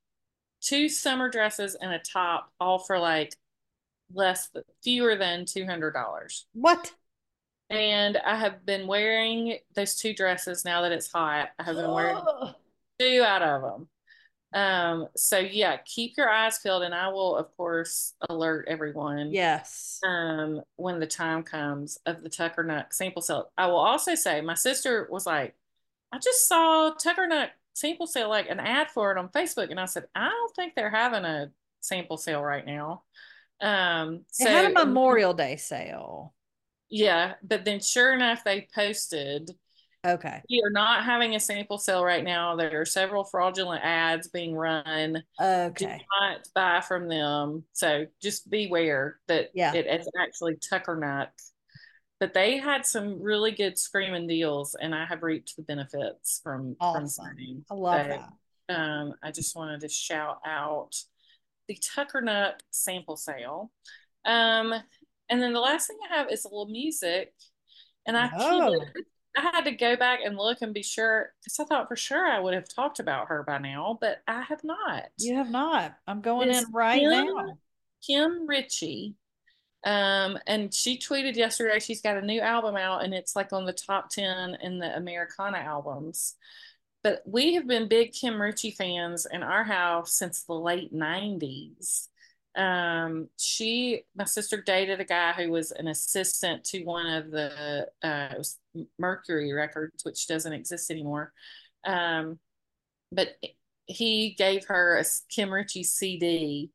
two summer dresses and a top, all for like less, fewer than two hundred dollars. What? And I have been wearing those two dresses now that it's hot. I have been wearing two out of them. Um, so yeah, keep your eyes peeled, and I will, of course, alert everyone Yes. um when the time comes of the Tucker Nut sample sale. I will also say my sister was like, I just saw Tucker Nut sample sale, like an ad for it on Facebook, and I said, I don't think they're having a sample sale right now. Um, It so had a and then, Memorial Day sale. yeah, but then sure enough, they posted Okay. we are not having a sample sale right now. There are several fraudulent ads being run. Do Okay. not buy from them. So just beware that Yeah. it is actually Tucker Nut. But they had some really good screaming deals, and I have reaped the benefits from from Awesome. buying. I love So that. um, I just wanted to shout out the Tucker Nut sample sale. Um, and then the last thing I have is a little music, and I can't believe Oh, it. I had to go back and look and be sure because I thought for sure I would have talked about her by now, but I have not. you have not. I'm going in Is right Kim now. Kim Ritchie. Um, and she tweeted yesterday she's got a new album out and it's like on the top ten in the Americana albums. But we have been big Kim Ritchie fans in our house since the late nineties. Um, she, my sister dated a guy who was an assistant to one of the uh, it was Mercury Records, which doesn't exist anymore. Um, but he gave her a Kim Ritchie C D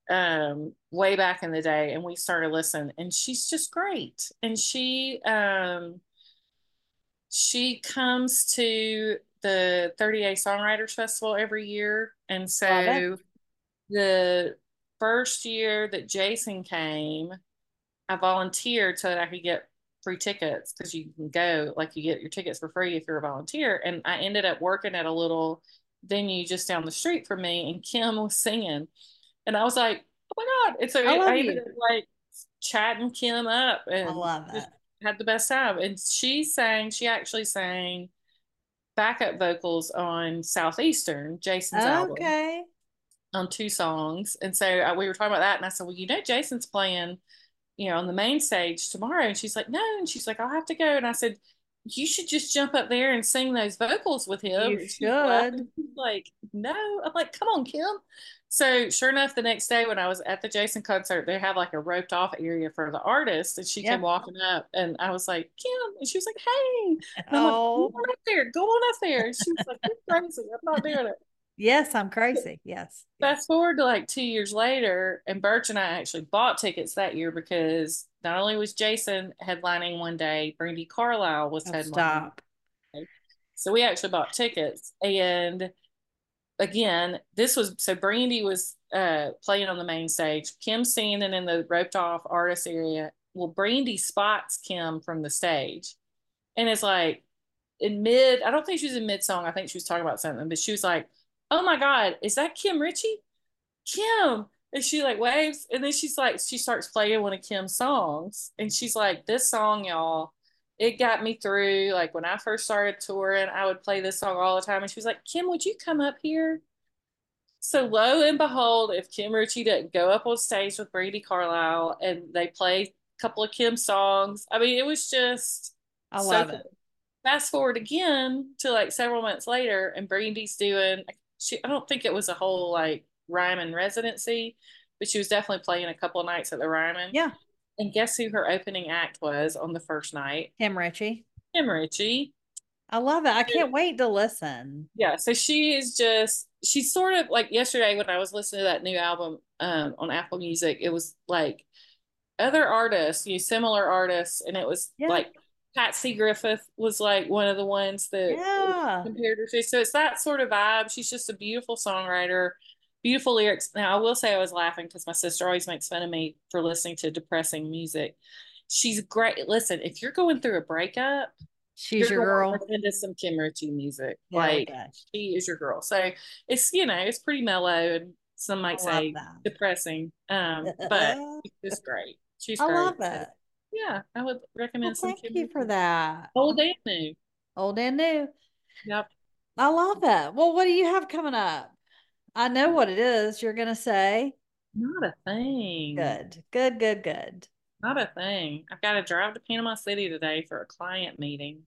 um way back in the day, and we started listening, and she's just great. And she um she comes to the thirty-eight Songwriters Festival every year. And Love it. so the first year that Jason came, I volunteered so that I could get free tickets because you can go, like, you get your tickets for free if you're a volunteer. And I ended up working at a little venue just down the street from me, and Kim was singing. And I was like, oh my God. And so I love I ended you. up like chatting Kim up I and love just that. had the best time. And she sang, she actually sang backup vocals on Southeastern, Jason's album, Okay. on two songs. And so uh, we were talking about that. And I said, well, you know, Jason's playing, you know, on the main stage tomorrow. And she's like, no. And she's like, I'll have to go. And I said, you should just jump up there and sing those vocals with him. You And she's laughing. should. She's like, no. I'm like, come on, Kim. So sure enough, the next day when I was at the Jason concert, they have like a roped off area for the artist. And she came Yeah. walking up, and I was like, Kim. And she was like, hey. And I'm like, go Oh, on up there. Go on up there. And she was like, you're crazy. I'm not doing it. yes, I'm crazy. Yes. Yes. Fast forward to like two years later, and Birch and I actually bought tickets that year because not only was Jason headlining one day, Brandy Carlisle was Oh, headlining. stop. So we actually bought tickets. And again, this was so Brandy was uh, playing on the main stage, Kim singing in the roped off artist area. Well, Brandy spots Kim from the stage and it's like in mid, I don't think she was in mid song. I think she was talking about something, but she was like, oh my God, is that Kim Ritchie? Kim. And she like waves, and then she's like, she starts playing one of Kim's songs, and she's like, this song, y'all, it got me through. Like when I first started touring, I would play this song all the time. And she was like, Kim, would you come up here? So lo and behold, if Kim Ritchie didn't go up on stage with Brady Carlisle and they play a couple of Kim songs, I mean, it was just I so love cool. it. Fast forward again to like several months later, and Brandy's doing, she, I don't think it was a whole like Ryman residency, but she was definitely playing a couple of nights at the Ryman. Yeah. And guess who her opening act was on the first night? Kim Ritchie. Kim Ritchie. I love it. I can't wait to listen. Yeah, so she is just she's sort of like yesterday when I was listening to that new album um, on Apple Music, it was like other artists, you know, similar artists, and it was Yeah. like Patsy Griffith was like one of the ones that Yeah. compared her to. So it's that sort of vibe. She's just a beautiful songwriter, beautiful lyrics. Now I will say I was laughing because my sister always makes fun of me for listening to depressing music. She's great. Listen, if you're going through a breakup, She's you're your going to girl. listen to some Kim Ritchie music. Yeah, Like okay. she is your girl. So it's you know it's pretty mellow and some I might love say that. depressing, um, but it's just great. She's I love great. So, it. yeah, I would Well, recommend some thank Kim you for Ritchie. that. Old and new. Old and new. Yep. I love it. Well, what do you have coming up? I know what it is you're going to say. Not a thing. Good, good, good, good. Not a thing. I've got to drive to Panama City today for a client meeting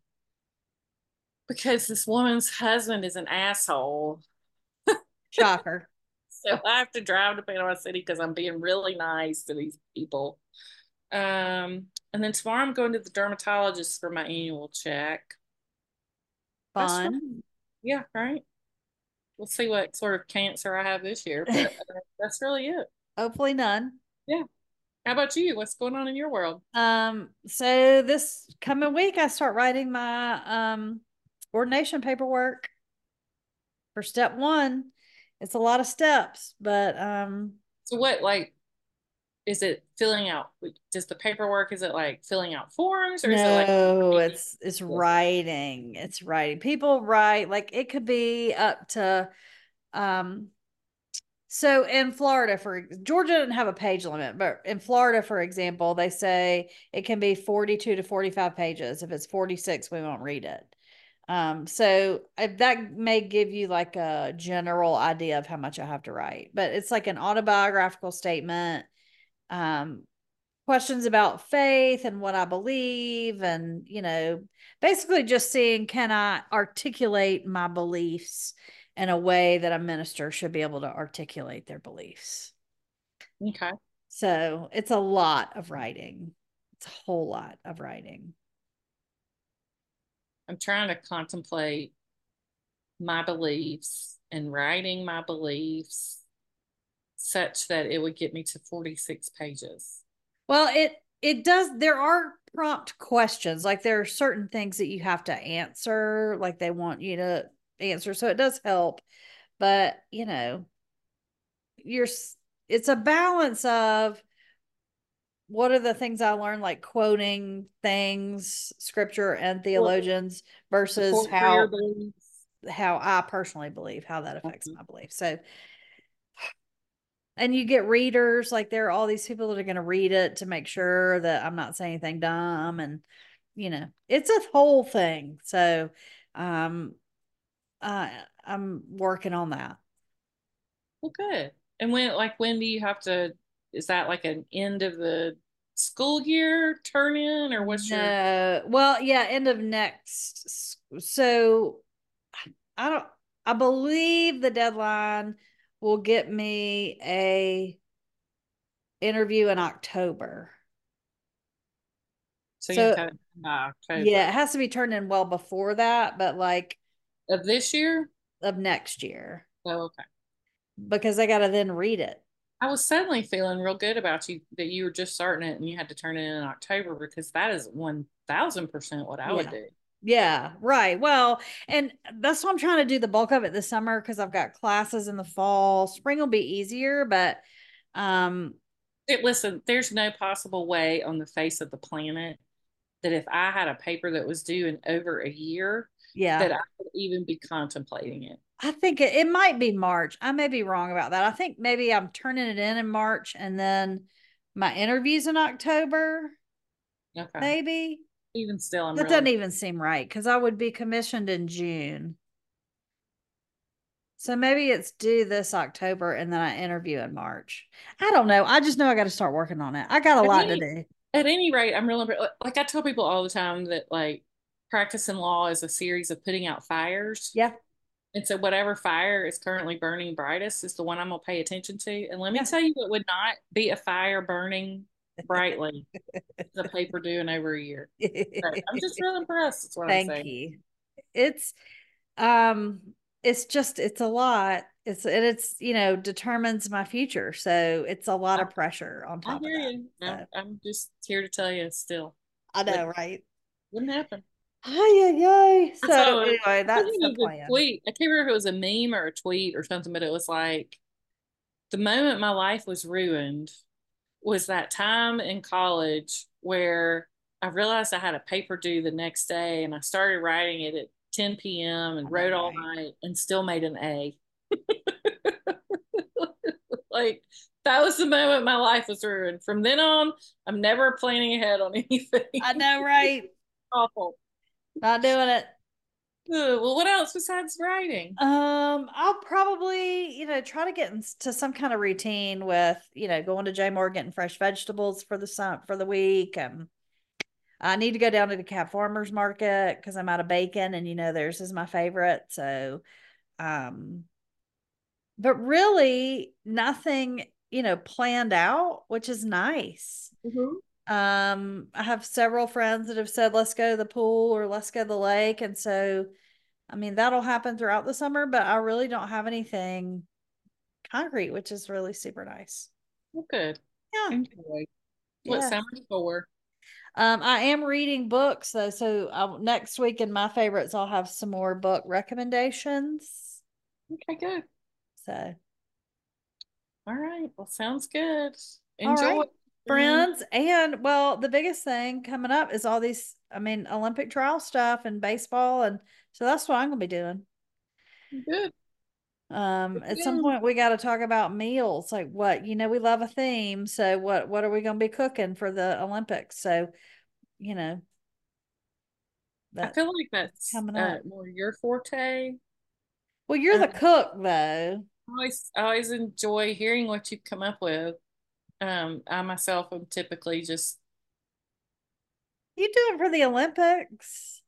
because this woman's husband is an asshole. Shocker. So I have to drive to Panama City because I'm being really nice to these people. Um, and then tomorrow I'm going to the dermatologist for my annual check. That's right. Fun. Yeah, right. We'll see what sort of cancer I have this year, but uh, that's really it. Hopefully none. Yeah. How about you? What's going on in your world? Um, so this coming week I start writing my um ordination paperwork for step one. It's a lot of steps, but um So what, like, is it filling out, does the paperwork, is it like filling out forms or is it like no, writing? it's it's writing. It's writing. People write like it could be up to um so in Florida, for Georgia doesn't have a page limit, but in Florida, for example, they say it can be forty-two to forty-five pages. If it's forty-six, we won't read it. Um, so if that may give you like a general idea of how much I have to write, but it's like an autobiographical statement, um, questions about faith and what I believe, and you know, basically just seeing can I articulate my beliefs in a way that a minister should be able to articulate their beliefs. Okay. So it's a lot of writing. It's a whole lot of writing. I'm trying to contemplate my beliefs and writing my beliefs such that it would get me to forty-six pages. Well, it it does there are prompt questions. Like there are certain things that you have to answer, like they want you to answer. So it does help. But, you know, you're it's a balance of what are the things I learned, like quoting things, scripture and Support, theologians versus support for your how beliefs. how I personally believe, how that affects Mhm. my belief. So, and you get readers, like there are all these people that are going to read it to make sure that I'm not saying anything dumb, and you know, it's a whole thing. So, um, uh, I'm working on that. Well, good. And when, like, when do you have to, is that like an end of the school year turn in or what's your, No, well, yeah, end of next. So I don't, I believe the deadline will get me a interview in October. so you have So to have it by yeah, it October has to be turned in well before that, but like of this year? of next year Oh, okay. because I got to then read it. I was suddenly feeling real good about you that you were just starting it and you had to turn it in in October because that is one thousand percent what I would Yeah. do. Yeah, right. Well, and that's why I'm trying to do the bulk of it this summer because I've got classes in the fall. Spring will be easier, but um It, listen, there's no possible way on the face of the planet that if I had a paper that was due in over a year, yeah. that I would even be contemplating it. I think it, it might be March. I may be wrong about that. I think maybe I'm turning it in in March and then my interview's in October, Okay. maybe. Even still, I'm That doesn't really, even seem right because I would be commissioned in June. So maybe it's due this October and then I interview in March. I don't know. I just know I got to start working on it. I got a at lot to any, do. at any rate, I'm really, like I tell people all the time that like practicing law is a series of putting out fires. Yeah. And so whatever fire is currently burning brightest is the one I'm gonna pay attention to. And let me Yeah. tell you, it would not be a fire burning brightly. The paper due in over a year. But I'm just real impressed. That's what I'm Thank saying. you. It's um it's just it's a lot. It's and it's you know determines my future. So it's a lot I, of pressure on I top of hear that. you. I'm, So I'm just here to tell you still. I know, Wouldn't, right? wouldn't happen. Ay, ay, ay. I So saw, anyway, I think that's the it was a plan. tweet. I can't remember if it was a meme or a tweet or something, but it was like the moment my life was ruined was that time in college where I realized I had a paper due the next day and I started writing it at ten p m I and know, wrote all right? night and still made an A. Like that was the moment my life was ruined. From then on, I'm never planning ahead on I anything. know, right? Awful. Not doing it. Ugh, well, what else besides writing? Um, I'll probably, you know, try to get into some kind of routine with, you know, going to J More, getting fresh vegetables for the sun for the week. Um, I need to go down to the Cap Farmers Market because I'm out of bacon, and you know theirs is my favorite. So, um, but really nothing, you know, planned out, which is nice. Mm-hmm. Um, I have several friends that have said, let's go to the pool or let's go to the lake. And so, I mean, that'll happen throughout the summer, but I really don't have anything concrete, which is really super nice. Well, good. Yeah. Enjoy. What Yes. summer's for? Um, I am reading books though. So uh, next week in my favorites, I'll have some more book recommendations. Okay, good. So, All right. Well, sounds good. all Enjoy. right, friends. And well, the biggest thing coming up is all these, I mean, Olympic trial stuff and baseball. And so that's what I'm going to be doing. Good. Um, at some Good. point we got to talk about meals. Like what, you know, we love a theme. So what, what are we going to be cooking for the Olympics? So, you know, I that feel like that's coming uh, up. more your forte. Well, you're Uh, the cook though. I always, I always enjoy hearing what you come up with. Um, I myself am typically just, You do it for the Olympics.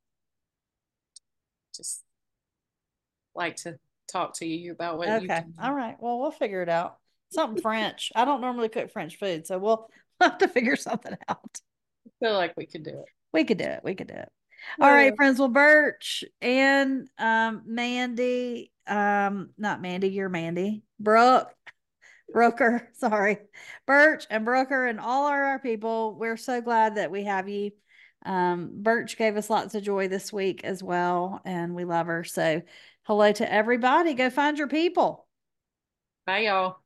just like to talk to you about what you've Okay. done. All right. Well, we'll figure it out. Something French. I don't normally cook French food, so we'll have to figure something out. I feel like we could do it. We could do it. We could do it. All right, Uh, friends. Well, Birch and um Mandy, um, not Mandy, you're Mandy. Brooke, Brooker, sorry. Birch and Brooker and all our, our people, we're so glad that we have you. Um, Birch gave us lots of joy this week as well, and we love her. So hello to everybody. Go find your people. bye, y'all.